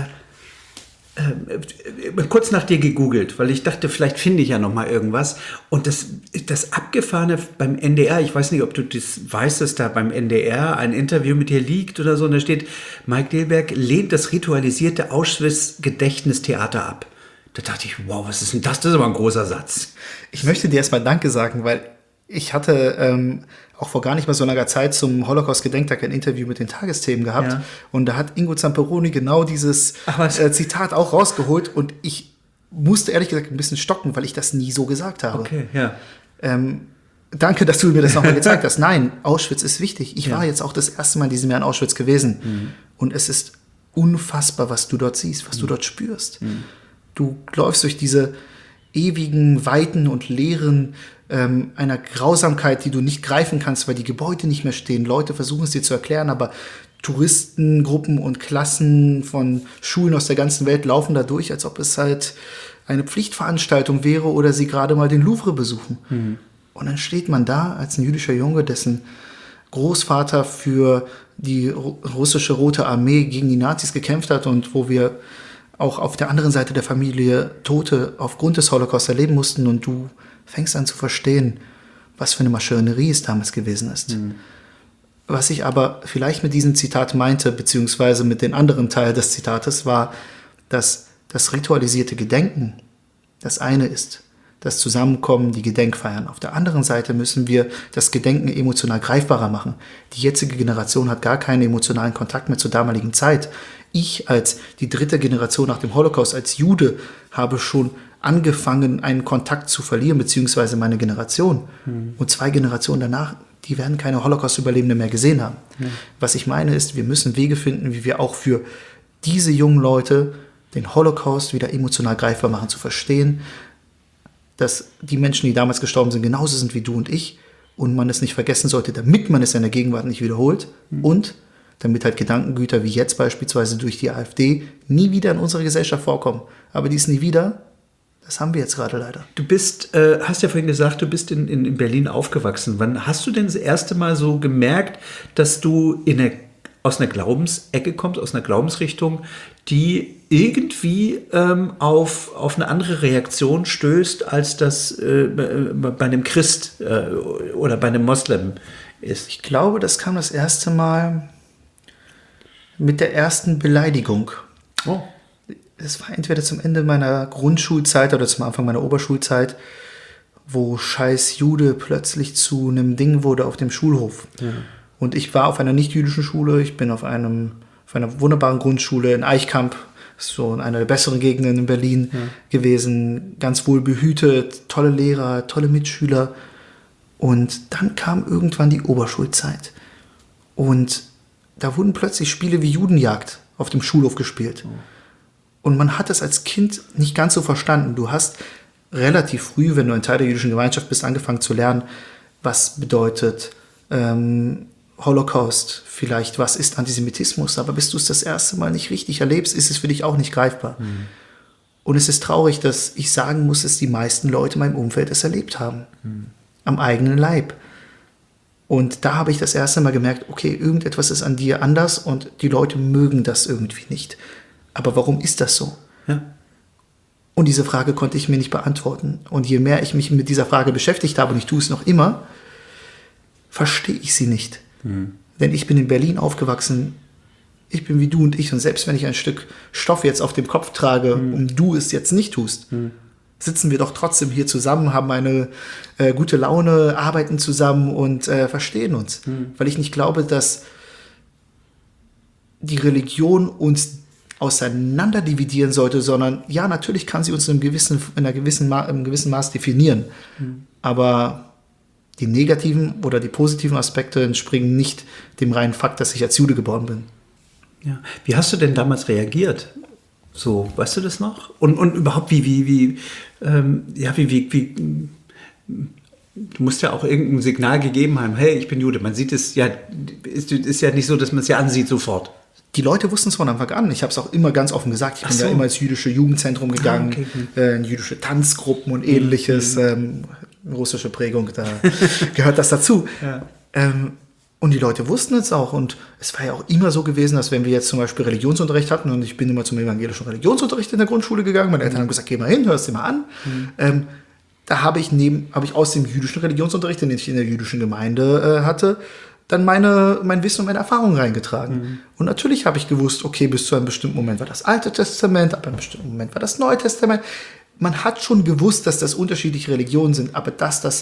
äh, äh, kurz nach dir gegoogelt, weil ich dachte, vielleicht finde ich ja noch mal irgendwas. Und das, das Abgefahrene beim N D R, ich weiß nicht, ob du das weißt, dass da beim N D R ein Interview mit dir liegt oder so, und da steht, Mike Delberg lehnt das ritualisierte Auschwitz-Gedächtnistheater ab. Da dachte ich, wow, was ist denn das? Das ist aber ein großer Satz. Ich möchte dir erstmal Danke sagen, weil ich hatte ähm, auch vor gar nicht mal so langer Zeit zum Holocaust-Gedenktag ein Interview mit den Tagesthemen gehabt. Ja. Und da hat Ingo Zamperoni genau dieses äh, Zitat auch rausgeholt. Und ich musste ehrlich gesagt ein bisschen stocken, weil ich das nie so gesagt habe. Okay, ja. Ähm, danke, dass du mir das nochmal gezeigt hast. Nein, Auschwitz ist wichtig. Ich ja. war jetzt auch das erste Mal in diesem Jahr in Auschwitz gewesen. Mhm. Und es ist unfassbar, was du dort siehst, was mhm. du dort spürst. Mhm. Du läufst durch diese ewigen Weiten und Leeren ähm, einer Grausamkeit, die du nicht greifen kannst, weil die Gebäude nicht mehr stehen. Leute versuchen es dir zu erklären, aber Touristengruppen und Klassen von Schulen aus der ganzen Welt laufen da durch, als ob es halt eine Pflichtveranstaltung wäre oder sie gerade mal den Louvre besuchen. Mhm. Und dann steht man da als ein jüdischer Junge, dessen Großvater für die russische Rote Armee gegen die Nazis gekämpft hat und wo wir auch auf der anderen Seite der Familie Tote aufgrund des Holocaust erleben mussten und du fängst an zu verstehen, was für eine Maschinerie es damals gewesen ist. Mhm. Was ich aber vielleicht mit diesem Zitat meinte, beziehungsweise mit dem anderen Teil des Zitates, war, dass das ritualisierte Gedenken das eine ist, das Zusammenkommen, die Gedenkfeiern. Auf der anderen Seite müssen wir das Gedenken emotional greifbarer machen. Die jetzige Generation hat gar keinen emotionalen Kontakt mehr zur damaligen Zeit. Ich als die dritte Generation nach dem Holocaust, als Jude, habe schon angefangen, einen Kontakt zu verlieren, beziehungsweise meine Generation. Mhm. Und zwei Generationen danach, die werden keine Holocaust-Überlebende mehr gesehen haben. Mhm. Was ich meine ist, wir müssen Wege finden, wie wir auch für diese jungen Leute den Holocaust wieder emotional greifbar machen, zu verstehen, dass die Menschen, die damals gestorben sind, genauso sind wie du und ich und man es nicht vergessen sollte, damit man es in der Gegenwart nicht wiederholt mhm. und damit halt Gedankengüter wie jetzt beispielsweise durch die AfD nie wieder in unserer Gesellschaft vorkommen. Aber dies nie wieder, das haben wir jetzt gerade leider. Du bist, äh, hast ja vorhin gesagt, du bist in, in, in Berlin aufgewachsen. Wann hast du denn das erste Mal so gemerkt, dass du in eine, aus einer Glaubensecke kommst, aus einer Glaubensrichtung, die irgendwie ähm, auf, auf eine andere Reaktion stößt, als das äh, bei einem Christ äh, oder bei einem Moslem ist? Ich glaube, das kam das erste Mal mit der ersten Beleidigung. Oh. Es war entweder zum Ende meiner Grundschulzeit oder zum Anfang meiner Oberschulzeit, wo scheiß Jude plötzlich zu einem Ding wurde auf dem Schulhof. Ja. Und ich war auf einer nicht-jüdischen Schule, ich bin auf, einem, auf einer wunderbaren Grundschule in Eichkamp, so in einer der besseren Gegenden in Berlin ja. gewesen, ganz wohl behütet, tolle Lehrer, tolle Mitschüler. Und dann kam irgendwann die Oberschulzeit. Und da wurden plötzlich Spiele wie Judenjagd auf dem Schulhof gespielt. Oh. Und man hat das als Kind nicht ganz so verstanden. Du hast relativ früh, wenn du ein Teil der jüdischen Gemeinschaft bist, angefangen zu lernen, was bedeutet ähm, Holocaust, vielleicht was ist Antisemitismus. Aber bis du es das erste Mal nicht richtig erlebst, ist es für dich auch nicht greifbar. Mhm. Und es ist traurig, dass ich sagen muss, dass die meisten Leute in meinem Umfeld es erlebt haben. Mhm. Am eigenen Leib. Und da habe ich das erste Mal gemerkt, okay, irgendetwas ist an dir anders und die Leute mögen das irgendwie nicht. Aber warum ist das so? Ja. Und diese Frage konnte ich mir nicht beantworten. Und je mehr ich mich mit dieser Frage beschäftigt habe, und ich tue es noch immer, verstehe ich sie nicht. Mhm. Denn ich bin in Berlin aufgewachsen, ich bin wie du und ich. Und selbst wenn ich ein Stück Stoff jetzt auf dem Kopf trage, mhm. und du es jetzt nicht tust, mhm. sitzen wir doch trotzdem hier zusammen, haben eine äh, gute Laune, arbeiten zusammen und äh, verstehen uns. Mhm. Weil ich nicht glaube, dass die Religion uns auseinander dividieren sollte, sondern ja, natürlich kann sie uns in einem gewissen, in einer gewissen, Ma- in einem gewissen Maß definieren. Mhm. Aber die negativen oder die positiven Aspekte entspringen nicht dem reinen Fakt, dass ich als Jude geboren bin. Ja. Wie hast du denn damals reagiert? So, weißt du das noch? Und, und überhaupt, wie, wie, wie, ähm, ja, wie, wie, wie, du musst ja auch irgendein Signal gegeben haben, hey, ich bin Jude. Man sieht es ja, ist, ist ja nicht so, dass man es ja ansieht sofort. Die Leute wussten es von Anfang an. Ich habe es auch immer ganz offen gesagt. Ich bin so. ja immer ins jüdische Jugendzentrum gegangen, ah, okay. äh, in jüdische Tanzgruppen und ähnliches. Mhm. Ähm, russische Prägung, da gehört das dazu. Ja. Ähm, und die Leute wussten es auch. Und es war ja auch immer so gewesen, dass wenn wir jetzt zum Beispiel Religionsunterricht hatten, und ich bin immer zum evangelischen Religionsunterricht in der Grundschule gegangen, meine Eltern haben gesagt, geh mal hin, hör es dir mal an. Mhm. Ähm, da habe ich, neben, habe ich aus dem jüdischen Religionsunterricht, den ich in der jüdischen Gemeinde äh, hatte, dann meine, mein Wissen und meine Erfahrungen reingetragen. Mhm. Und natürlich habe ich gewusst, okay, bis zu einem bestimmten Moment war das Alte Testament, ab einem bestimmten Moment war das Neue Testament. Man hat schon gewusst, dass das unterschiedliche Religionen sind, aber dass das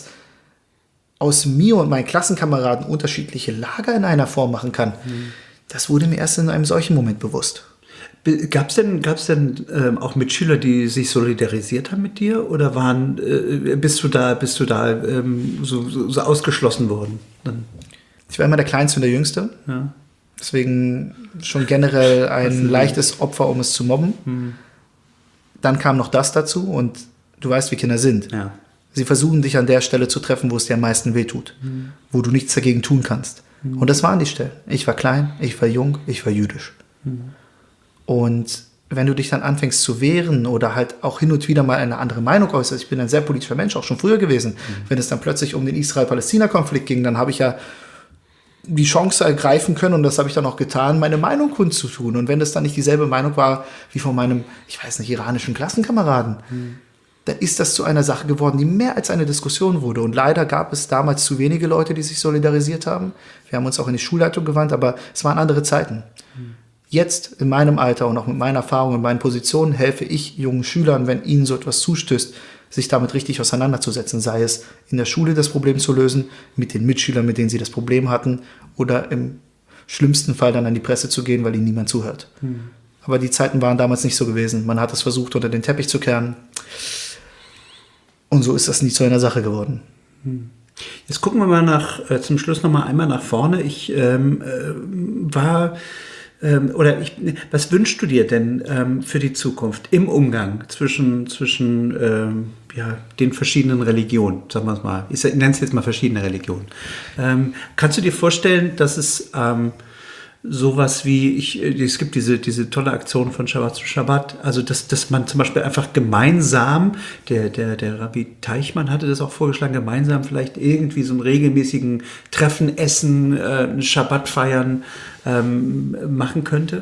aus mir und meinen Klassenkameraden unterschiedliche Lager in einer Form machen kann, mhm. das wurde mir erst in einem solchen Moment bewusst. Gab es denn, gab's denn ähm, auch Mitschüler, die sich solidarisiert haben mit dir? Oder waren, äh, bist du da, bist du da ähm, so, so, so ausgeschlossen worden? Dann? Ich war immer der Kleinste und der Jüngste. Ja. Deswegen schon generell ein leichtes Opfer, um es zu mobben. Mhm. Dann kam noch das dazu und du weißt, wie Kinder sind. Ja. Sie versuchen, dich an der Stelle zu treffen, wo es dir am meisten wehtut. Mhm. Wo du nichts dagegen tun kannst. Mhm. Und das waren die Stellen. Ich war klein, ich war jung, ich war jüdisch. Mhm. Und wenn du dich dann anfängst zu wehren oder halt auch hin und wieder mal eine andere Meinung äußerst, ich bin ein sehr politischer Mensch, auch schon früher gewesen, mhm. wenn es dann plötzlich um den Israel-Palästina-Konflikt ging, dann habe ich ja die Chance ergreifen können, und das habe ich dann auch getan, meine Meinung kundzutun. Und wenn das dann nicht dieselbe Meinung war wie von meinem, ich weiß nicht, iranischen Klassenkameraden, mhm. dann ist das zu einer Sache geworden, die mehr als eine Diskussion wurde. Und leider gab es damals zu wenige Leute, die sich solidarisiert haben. Wir haben uns auch in die Schulleitung gewandt, aber es waren andere Zeiten. Mhm. Jetzt in meinem Alter und auch mit meiner Erfahrung in meinen Positionen helfe ich jungen Schülern, wenn ihnen so etwas zustößt, sich damit richtig auseinanderzusetzen, sei es in der Schule das Problem zu lösen, mit den Mitschülern, mit denen sie das Problem hatten, oder im schlimmsten Fall dann an die Presse zu gehen, weil ihnen niemand zuhört. Hm. Aber die Zeiten waren damals nicht so gewesen. Man hat es versucht, unter den Teppich zu kehren. Und so ist das nie zu einer Sache geworden. Hm. Jetzt gucken wir mal nach, äh, zum Schluss noch mal einmal nach vorne. Ich ähm, äh, war... Ähm, oder ich, was wünschst du dir denn ähm, für die Zukunft im Umgang zwischen, zwischen ähm, ja, den verschiedenen Religionen, sagen wir es mal, ich nenne es jetzt mal verschiedene Religionen. Ähm, kannst du dir vorstellen, dass es ähm, sowas wie, ich, es gibt diese, diese tolle Aktion von Shabbat zu Shabbat, also dass, dass man zum Beispiel einfach gemeinsam, der, der, der Rabbi Teichmann hatte das auch vorgeschlagen, gemeinsam vielleicht irgendwie so einen regelmäßigen Treffen, Essen, äh, einen Shabbat feiern, ähm, machen könnte?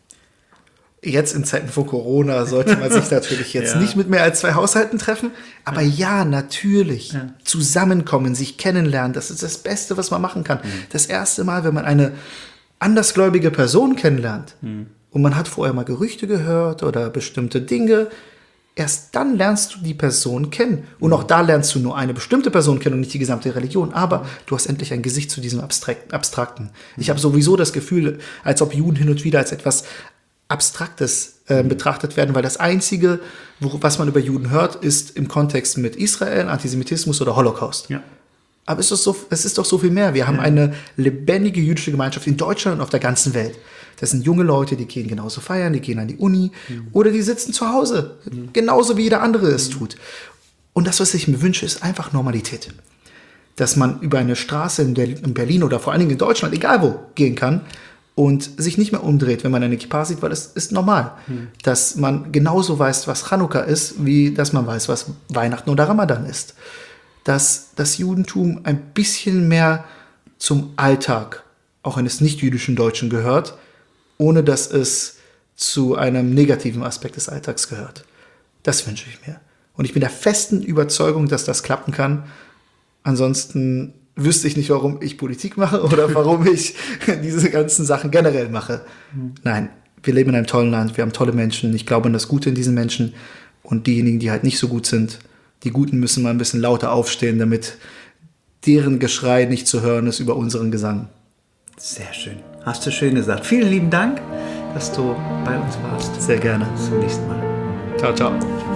Jetzt in Zeiten von Corona sollte man sich natürlich jetzt ja. nicht mit mehr als zwei Haushalten treffen. Aber ja, ja natürlich. Ja. Zusammenkommen, sich kennenlernen, das ist das Beste, was man machen kann. Mhm. Das erste Mal, wenn man eine andersgläubige Person kennenlernt mhm. und man hat vorher mal Gerüchte gehört oder bestimmte Dinge, erst dann lernst du die Person kennen. Und auch da lernst du nur eine bestimmte Person kennen und nicht die gesamte Religion. Aber du hast endlich ein Gesicht zu diesem Abstrakten. Ich habe sowieso das Gefühl, als ob Juden hin und wieder als etwas Abstraktes äh, betrachtet werden, weil das Einzige, wo, was man über Juden hört, ist im Kontext mit Israel, Antisemitismus oder Holocaust. Ja. Aber es ist, so, es ist doch so viel mehr. Wir haben ja. eine lebendige jüdische Gemeinschaft in Deutschland und auf der ganzen Welt. Das sind junge Leute, die gehen genauso feiern, die gehen an die Uni mhm. oder die sitzen zu Hause, mhm. genauso wie jeder andere es tut. Und das, was ich mir wünsche, ist einfach Normalität. Dass man über eine Straße in, der, in Berlin oder vor allen Dingen in Deutschland, egal wo, gehen kann und sich nicht mehr umdreht, wenn man eine Kippa sieht, weil es ist normal. Mhm. Dass man genauso weiß, was Chanukka ist, wie dass man weiß, was Weihnachten oder Ramadan ist. Dass das Judentum ein bisschen mehr zum Alltag auch eines nicht-jüdischen Deutschen gehört, ohne dass es zu einem negativen Aspekt des Alltags gehört. Das wünsche ich mir. Und ich bin der festen Überzeugung, dass das klappen kann. Ansonsten wüsste ich nicht, warum ich Politik mache oder warum ich diese ganzen Sachen generell mache. Mhm. Nein, wir leben in einem tollen Land, wir haben tolle Menschen. Ich glaube an das Gute in diesen Menschen. Und diejenigen, die halt nicht so gut sind, die Guten müssen mal ein bisschen lauter aufstehen, damit deren Geschrei nicht zu hören ist über unseren Gesang. Sehr schön. Hast du schön gesagt. Vielen lieben Dank. dass du bei uns warst. Sehr gerne. Bis zum nächsten Mal. Ciao, ciao.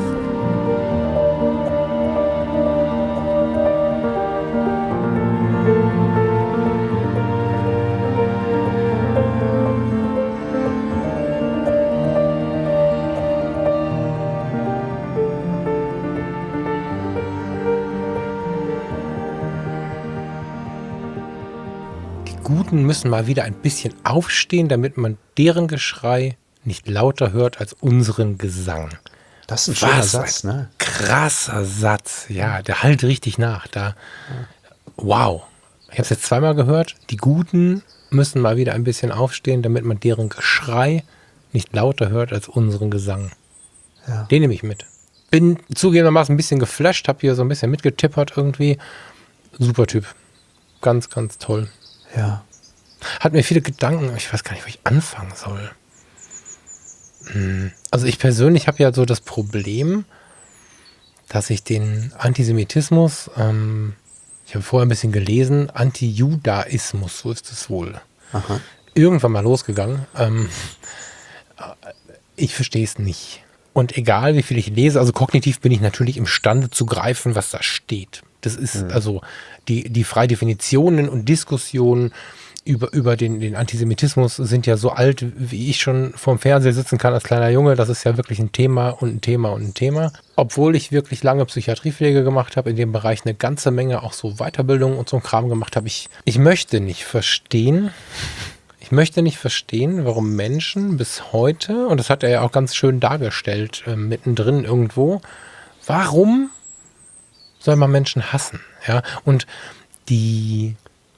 Guten müssen mal wieder ein bisschen aufstehen, damit man deren Geschrei nicht lauter hört als unseren Gesang. Das ist ein schöner Was Satz, ein ne? Krasser Satz. Ja, der halt richtig nach. Da, wow. Ich habe es jetzt zweimal gehört. Die Guten müssen mal wieder ein bisschen aufstehen, damit man deren Geschrei nicht lauter hört als unseren Gesang. Ja. Den nehme ich mit. Bin zugegebenermaßen ein bisschen geflasht, habe hier so ein bisschen mitgetippert irgendwie. Super Typ. Ganz, ganz toll. Ja. Hat mir viele Gedanken, ich weiß gar nicht, wo ich anfangen soll. Also ich persönlich habe ja so das Problem, dass ich den Antisemitismus, ähm, ich habe vorher ein bisschen gelesen, Antijudaismus, so ist es wohl, Aha. irgendwann mal losgegangen. Ähm, ich verstehe es nicht. Und egal, wie viel ich lese, also kognitiv bin ich natürlich imstande zu greifen, was da steht. Das ist mhm. also die, die Freidefinitionen und Diskussionen über, über den, den Antisemitismus sind ja so alt, wie ich schon vorm Fernseher sitzen kann als kleiner Junge. Das ist ja wirklich ein Thema und ein Thema und ein Thema. Obwohl ich wirklich lange Psychiatriepflege gemacht habe, in dem Bereich eine ganze Menge auch so Weiterbildung und so ein Kram gemacht habe. Ich, ich möchte nicht verstehen, ich möchte nicht verstehen, warum Menschen bis heute, und das hat er ja auch ganz schön dargestellt, äh, mittendrin irgendwo, warum soll man Menschen hassen? Ja, und die,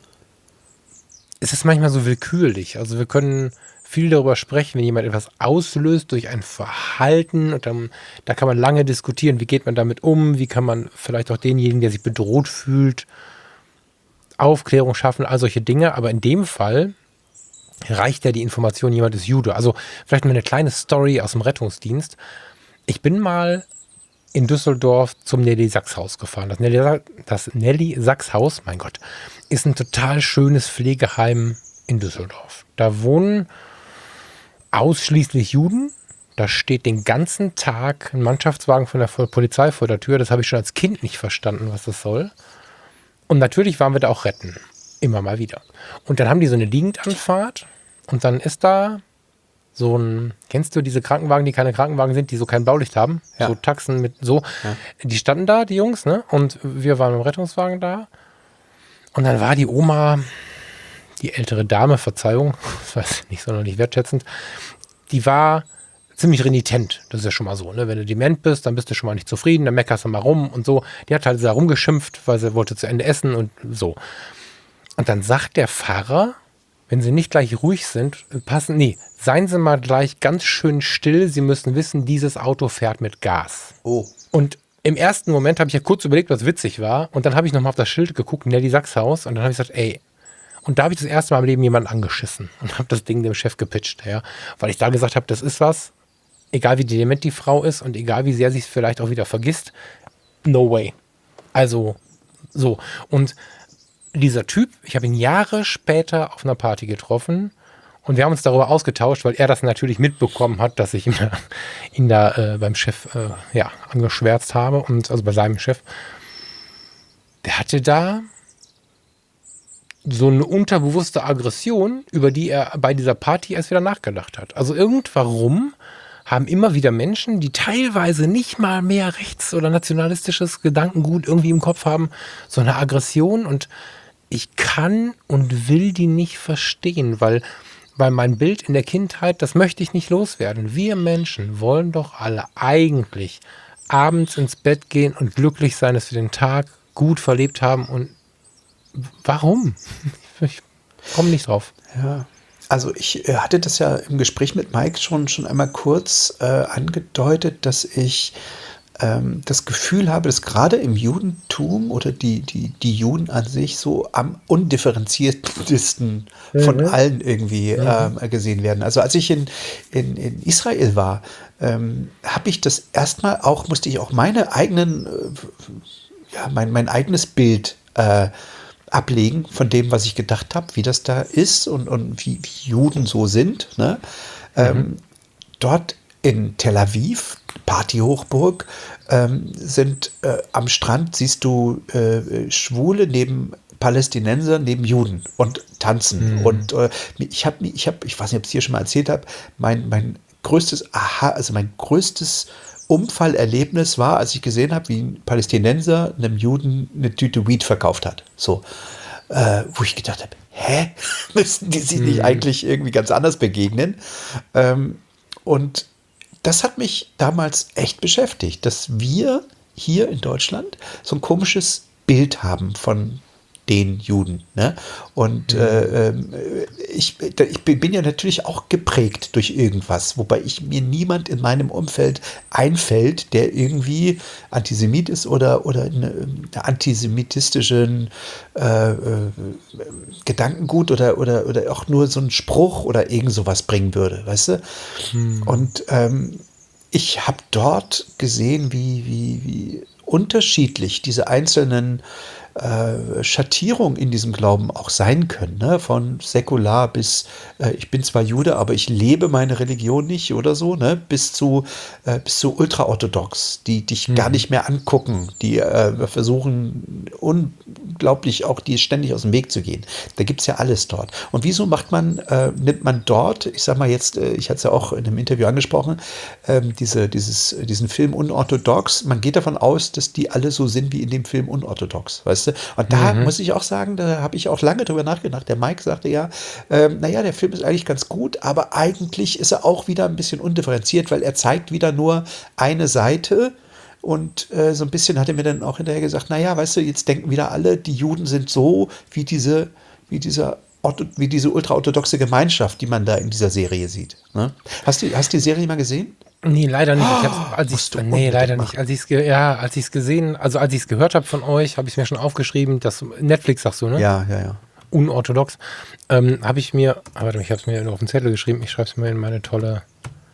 es ist manchmal so willkürlich. Also wir können viel darüber sprechen, wenn jemand etwas auslöst durch ein Verhalten und dann, da kann man lange diskutieren, wie geht man damit um, wie kann man vielleicht auch denjenigen, der sich bedroht fühlt, Aufklärung schaffen, all solche Dinge. Aber in dem Fall reicht ja die Information, jemand ist Jude. Also vielleicht mal eine kleine Story aus dem Rettungsdienst. Ich bin mal in Düsseldorf zum Nelly-Sachs-Haus gefahren. Das Nelly, das Nelly-Sachs-Haus, mein Gott, ist ein total schönes Pflegeheim in Düsseldorf. Da wohnen ausschließlich Juden. Da steht den ganzen Tag ein Mannschaftswagen von der Polizei vor der Tür. Das habe ich schon als Kind nicht verstanden, was das soll. Und natürlich waren wir da auch retten. Immer mal wieder. Und dann haben die so eine Liegendanfahrt und dann ist da so ein, kennst du diese Krankenwagen, die keine Krankenwagen sind, die so kein Blaulicht haben? Ja. So Taxen mit so. Ja. Die standen da, die Jungs, ne? Und wir waren im Rettungswagen da. Und dann war die Oma, die ältere Dame, Verzeihung, das war nicht sonderlich wertschätzend, die war ziemlich renitent. Das ist ja schon mal so, ne? Wenn du dement bist, dann bist du schon mal nicht zufrieden, dann meckerst du mal rum und so. Die hat halt da rumgeschimpft, weil sie wollte zu Ende essen und so. Und dann sagt der Pfarrer, wenn Sie nicht gleich ruhig sind, passen, nee, seien Sie mal gleich ganz schön still. Sie müssen wissen, dieses Auto fährt mit Gas. Oh. Und im ersten Moment habe ich ja kurz überlegt, was witzig war. Und dann habe ich nochmal auf das Schild geguckt, Nelly-Sachs-Haus. Und dann habe ich gesagt, ey. Und da habe ich das erste Mal im Leben jemanden angeschissen und habe das Ding dem Chef gepitcht. Ja, weil ich da gesagt habe, das ist was, egal wie dement die Frau ist und egal wie sehr sie es vielleicht auch wieder vergisst, no way. Also, so. Und dieser Typ, ich habe ihn Jahre später auf einer Party getroffen und wir haben uns darüber ausgetauscht, weil er das natürlich mitbekommen hat, dass ich ihn da, ihn da äh, beim Chef äh, ja, angeschwärzt habe, und also bei seinem Chef. Der hatte da so eine unterbewusste Aggression, über die er bei dieser Party erst wieder nachgedacht hat. Also irgendwarum haben immer wieder Menschen, die teilweise nicht mal mehr rechts- oder nationalistisches Gedankengut irgendwie im Kopf haben, so eine Aggression, und ich kann und will die nicht verstehen, weil, weil mein Bild in der Kindheit, das möchte ich nicht loswerden. Wir Menschen wollen doch alle eigentlich abends ins Bett gehen und glücklich sein, dass wir den Tag gut verlebt haben. Und warum? Ich komme nicht drauf. Ja. Also ich äh, hatte das ja im Gespräch mit Mike schon, schon einmal kurz äh, angedeutet, dass ich ähm, das Gefühl habe, dass gerade im Judentum oder die, die, die Juden an sich so am undifferenziertesten mhm. von allen irgendwie mhm. ähm, gesehen werden. Also als ich in, in, in Israel war, ähm, habe ich das erstmal auch, musste ich auch meine eigenen, äh, ja, mein, mein eigenes Bild äh, ablegen von dem, was ich gedacht habe, wie das da ist und, und wie, wie Juden so sind. Ne? Ähm, mhm. Dort in Tel Aviv, Partyhochburg, ähm, sind äh, am Strand, siehst du äh, Schwule neben Palästinenser, neben Juden und tanzen. Mhm. Und äh, ich habe, ich, hab, ich weiß nicht, ob ich es hier schon mal erzählt habe, mein, mein größtes Aha, also mein größtes Umfallerlebnis war, als ich gesehen habe, wie ein Palästinenser einem Juden eine Tüte Weed verkauft hat. So, äh, wo ich gedacht habe, hä? Müssen die sich nicht eigentlich irgendwie ganz anders begegnen? Ähm, und das hat mich damals echt beschäftigt, dass wir hier in Deutschland so ein komisches Bild haben von den Juden. Ne? Und mhm. äh, ich, ich bin ja natürlich auch geprägt durch irgendwas, wobei ich mir niemand in meinem Umfeld einfällt, der irgendwie Antisemit ist oder, oder eine, eine antisemitistischen äh, äh, Gedankengut oder, oder, oder auch nur so einen Spruch oder irgend sowas bringen würde, weißt du? Mhm. Und ähm, ich habe dort gesehen, wie, wie, wie unterschiedlich diese einzelnen Äh, Schattierung in diesem Glauben auch sein können, ne? Von säkular bis äh, ich bin zwar Jude, aber ich lebe meine Religion nicht oder so, ne? Bis zu äh, bis zu ultraorthodox, die dich mhm. gar nicht mehr angucken, die äh, versuchen unglaublich auch die ständig aus dem Weg zu gehen. Da gibt es ja alles dort. Und wieso macht man, äh, nimmt man dort, ich sag mal jetzt, äh, ich hatte es ja auch in einem Interview angesprochen, äh, diese, dieses, diesen Film Unorthodox, man geht davon aus, dass die alle so sind wie in dem Film Unorthodox, weißt du? Und da mhm. muss ich auch sagen, da habe ich auch lange drüber nachgedacht. Der Mike sagte ja, ähm, naja, der Film ist eigentlich ganz gut, aber eigentlich ist er auch wieder ein bisschen undifferenziert, weil er zeigt wieder nur eine Seite. Und äh, so ein bisschen hat er mir dann auch hinterher gesagt, naja, weißt du, jetzt denken wieder alle, die Juden sind so wie diese, wie dieser wie diese ultraorthodoxe Gemeinschaft, die man da in dieser Serie sieht. Ne? Hast du hast die Serie mal gesehen? Nee, leider nicht. Ich hab's, als ich's, nee, leider nicht. Als ich es ja, als ich es gesehen, also als ich es gehört habe von euch, habe ich es mir schon aufgeschrieben, dass Netflix sagst du, ne? Ja, ja, ja. Unorthodox. Ähm, habe ich mir, warte, ich habe es mir auf den Zettel geschrieben, ich schreibe es mir in meine tolle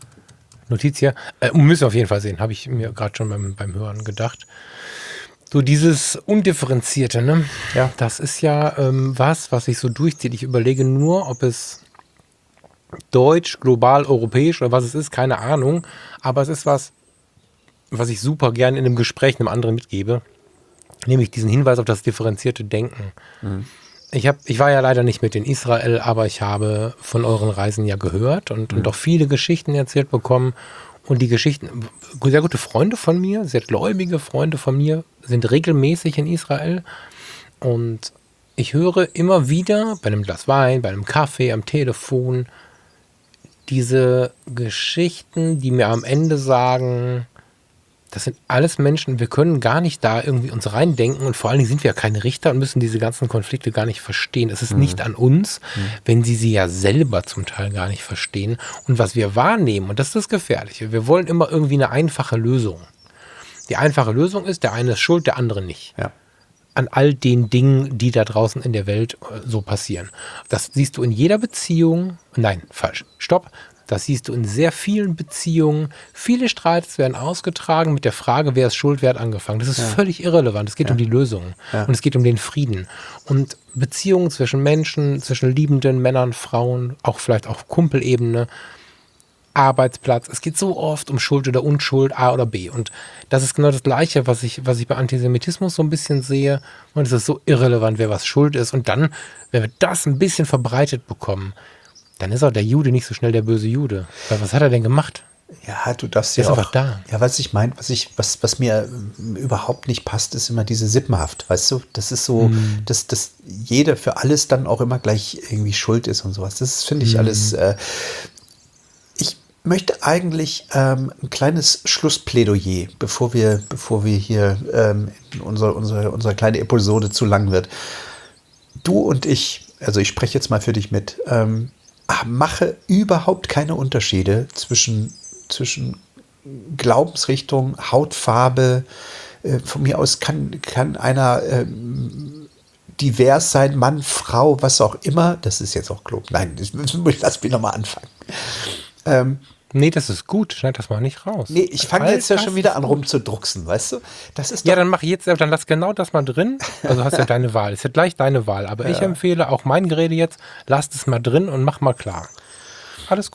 Notiz hier. Äh, müssen wir auf jeden Fall sehen, habe ich mir gerade schon beim, beim Hören gedacht. So dieses Undifferenzierte, ne? Ja. Das ist ja ähm, was, was sich so durchzieht. Ich überlege nur, ob es deutsch, global, europäisch oder was es ist, keine Ahnung. Aber es ist was, was ich super gerne in einem Gespräch einem anderen mitgebe. Nämlich diesen Hinweis auf das differenzierte Denken. Mhm. Ich, hab, ich war ja leider nicht mit in Israel, aber ich habe von euren Reisen ja gehört und, mhm. und auch viele Geschichten erzählt bekommen. Und die Geschichten, sehr gute Freunde von mir, sehr gläubige Freunde von mir, sind regelmäßig in Israel. Und ich höre immer wieder bei einem Glas Wein, bei einem Kaffee, am Telefon, diese Geschichten, die mir am Ende sagen, das sind alles Menschen, wir können gar nicht da irgendwie uns reindenken und vor allen Dingen sind wir ja keine Richter und müssen diese ganzen Konflikte gar nicht verstehen. Es ist mhm. nicht an uns, mhm. wenn sie sie ja selber zum Teil gar nicht verstehen. Und was wir wahrnehmen, und das ist das Gefährliche, wir wollen immer irgendwie eine einfache Lösung. Die einfache Lösung ist, der eine ist schuld, der andere nicht. Ja. An all den Dingen, die da draußen in der Welt so passieren. Das siehst du in jeder Beziehung. Nein, falsch. Stopp. Das siehst du in sehr vielen Beziehungen. Viele Streits werden ausgetragen mit der Frage, wer ist schuld, wer hat angefangen. Das ist ja. völlig irrelevant. Es geht ja. um die Lösung. Ja. Und es geht um den Frieden. Und Beziehungen zwischen Menschen, zwischen liebenden Männern, Frauen, auch vielleicht auf Kumpelebene, Arbeitsplatz. Es geht so oft um Schuld oder Unschuld, A oder B. Und das ist genau das Gleiche, was ich, was ich bei Antisemitismus so ein bisschen sehe. Und es ist so irrelevant, wer was schuld ist. Und dann, wenn wir das ein bisschen verbreitet bekommen, dann ist auch der Jude nicht so schnell der böse Jude. Weil was hat er denn gemacht? Ja, du darfst der ja ist auch. Einfach da. Ja, was ich meine, was ich, was, was mir überhaupt nicht passt, ist immer diese Sippenhaft. Weißt du, das ist so, mm. dass, dass jeder für alles dann auch immer gleich irgendwie schuld ist und sowas. Das finde ich mm. alles. Äh, ich möchte eigentlich ähm, ein kleines Schlussplädoyer, bevor wir, bevor wir hier ähm, unsere, unsere, unsere kleine Episode zu lang wird. Du und ich, also ich spreche jetzt mal für dich mit, ähm, mache überhaupt keine Unterschiede zwischen, zwischen Glaubensrichtung, Hautfarbe. Äh, von mir aus kann, kann einer ähm, divers sein, Mann, Frau, was auch immer. Das ist jetzt auch klug. Nein, das, lass mich nochmal anfangen. Ähm, nee, das ist gut. Schneid das mal nicht raus. Nee, ich fange jetzt ja schon wieder an rumzudrucksen, weißt du? Das ist ja, dann mach ich jetzt, dann lass genau das mal drin. Also hast ja deine Wahl. Ist ja gleich deine Wahl. Aber ja. ich empfehle auch mein Gerede jetzt, lasst es mal drin und mach mal klar. Alles gut.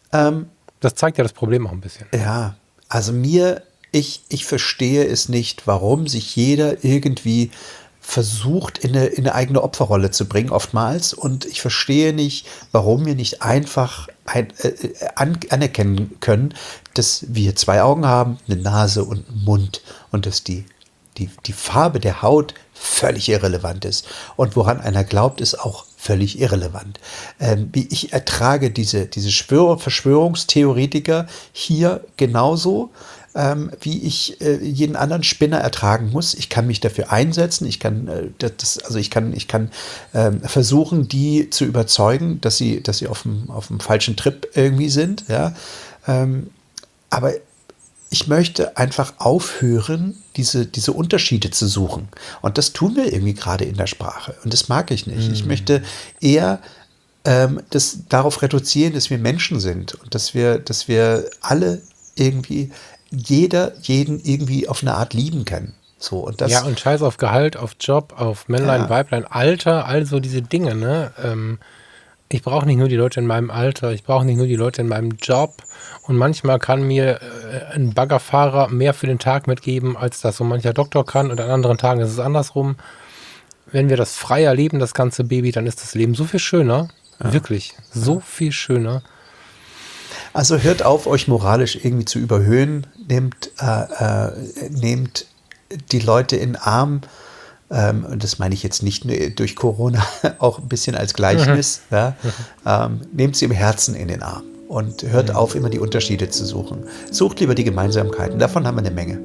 Ähm, das zeigt ja das Problem auch ein bisschen. ja, also mir, ich, ich verstehe es nicht, warum sich jeder irgendwie versucht, in eine, in eine eigene Opferrolle zu bringen, oftmals. Und ich verstehe nicht, warum wir nicht einfach ein, äh, an, anerkennen können, dass wir zwei Augen haben, eine Nase und einen Mund und dass die, die, die Farbe der Haut völlig irrelevant ist. Und woran einer glaubt, ist auch völlig irrelevant. Ähm, wie ich ertrage diese, diese Schwör- Verschwörungstheoretiker hier genauso, ähm, wie ich äh, jeden anderen Spinner ertragen muss. Ich kann mich dafür einsetzen. Ich kann, äh, das, also ich kann, ich kann ähm, versuchen, die zu überzeugen, dass sie, dass sie auf dem, auf dem falschen Trip irgendwie sind. Ja? Ähm, aber ich möchte einfach aufhören, diese, diese Unterschiede zu suchen. Und das tun wir irgendwie gerade in der Sprache. Und das mag ich nicht. Mm. Ich möchte eher ähm, das darauf reduzieren, dass wir Menschen sind und dass wir, dass wir alle irgendwie, jeder jeden irgendwie auf eine Art lieben kann. So, und das, ja, und scheiß auf Gehalt, auf Job, auf Männlein, ja. Weiblein, Alter, also diese Dinge, ne? Ähm, ich brauche nicht nur die Leute in meinem Alter, ich brauche nicht nur die Leute in meinem Job. Und manchmal kann mir äh, ein Baggerfahrer mehr für den Tag mitgeben, als das so mancher Doktor kann. Und an anderen Tagen ist es andersrum. Wenn wir das frei erleben, das ganze Baby, dann ist das Leben so viel schöner. Ja. Wirklich, so viel schöner. Also hört auf, euch moralisch irgendwie zu überhöhen. Nehmt, äh, äh, nehmt die Leute in den Arm. Ähm, und das meine ich jetzt nicht nur durch Corona, auch ein bisschen als Gleichnis. Mhm. Ja? Mhm. Ähm, nehmt sie im Herzen in den Arm und hört mhm. auf, immer die Unterschiede zu suchen. Sucht lieber die Gemeinsamkeiten, davon haben wir eine Menge.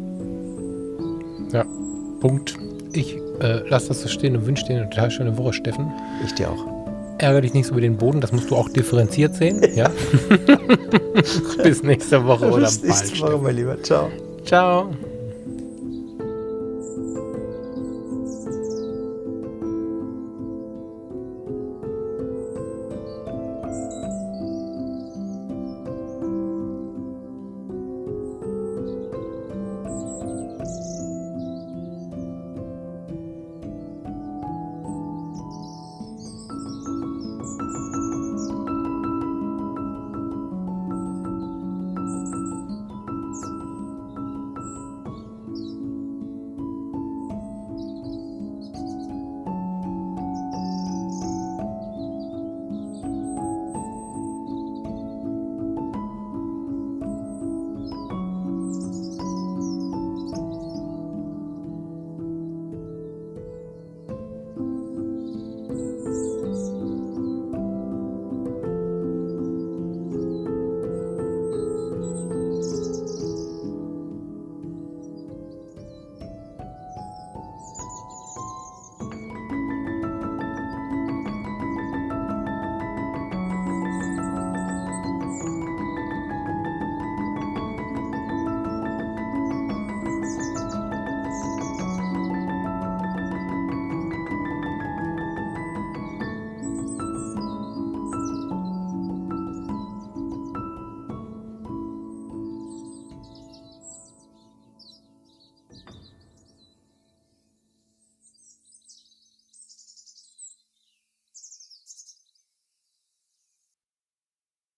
Ja, Punkt. Ich äh, lasse das so stehen und wünsche dir eine total schöne Woche, Steffen. Ich dir auch. Ärger dich nicht so über den Boden, das musst du auch differenziert sehen. Ja? Bis nächste Woche oder Bis nächste bald, Woche, mein Lieber. Ciao. Ciao.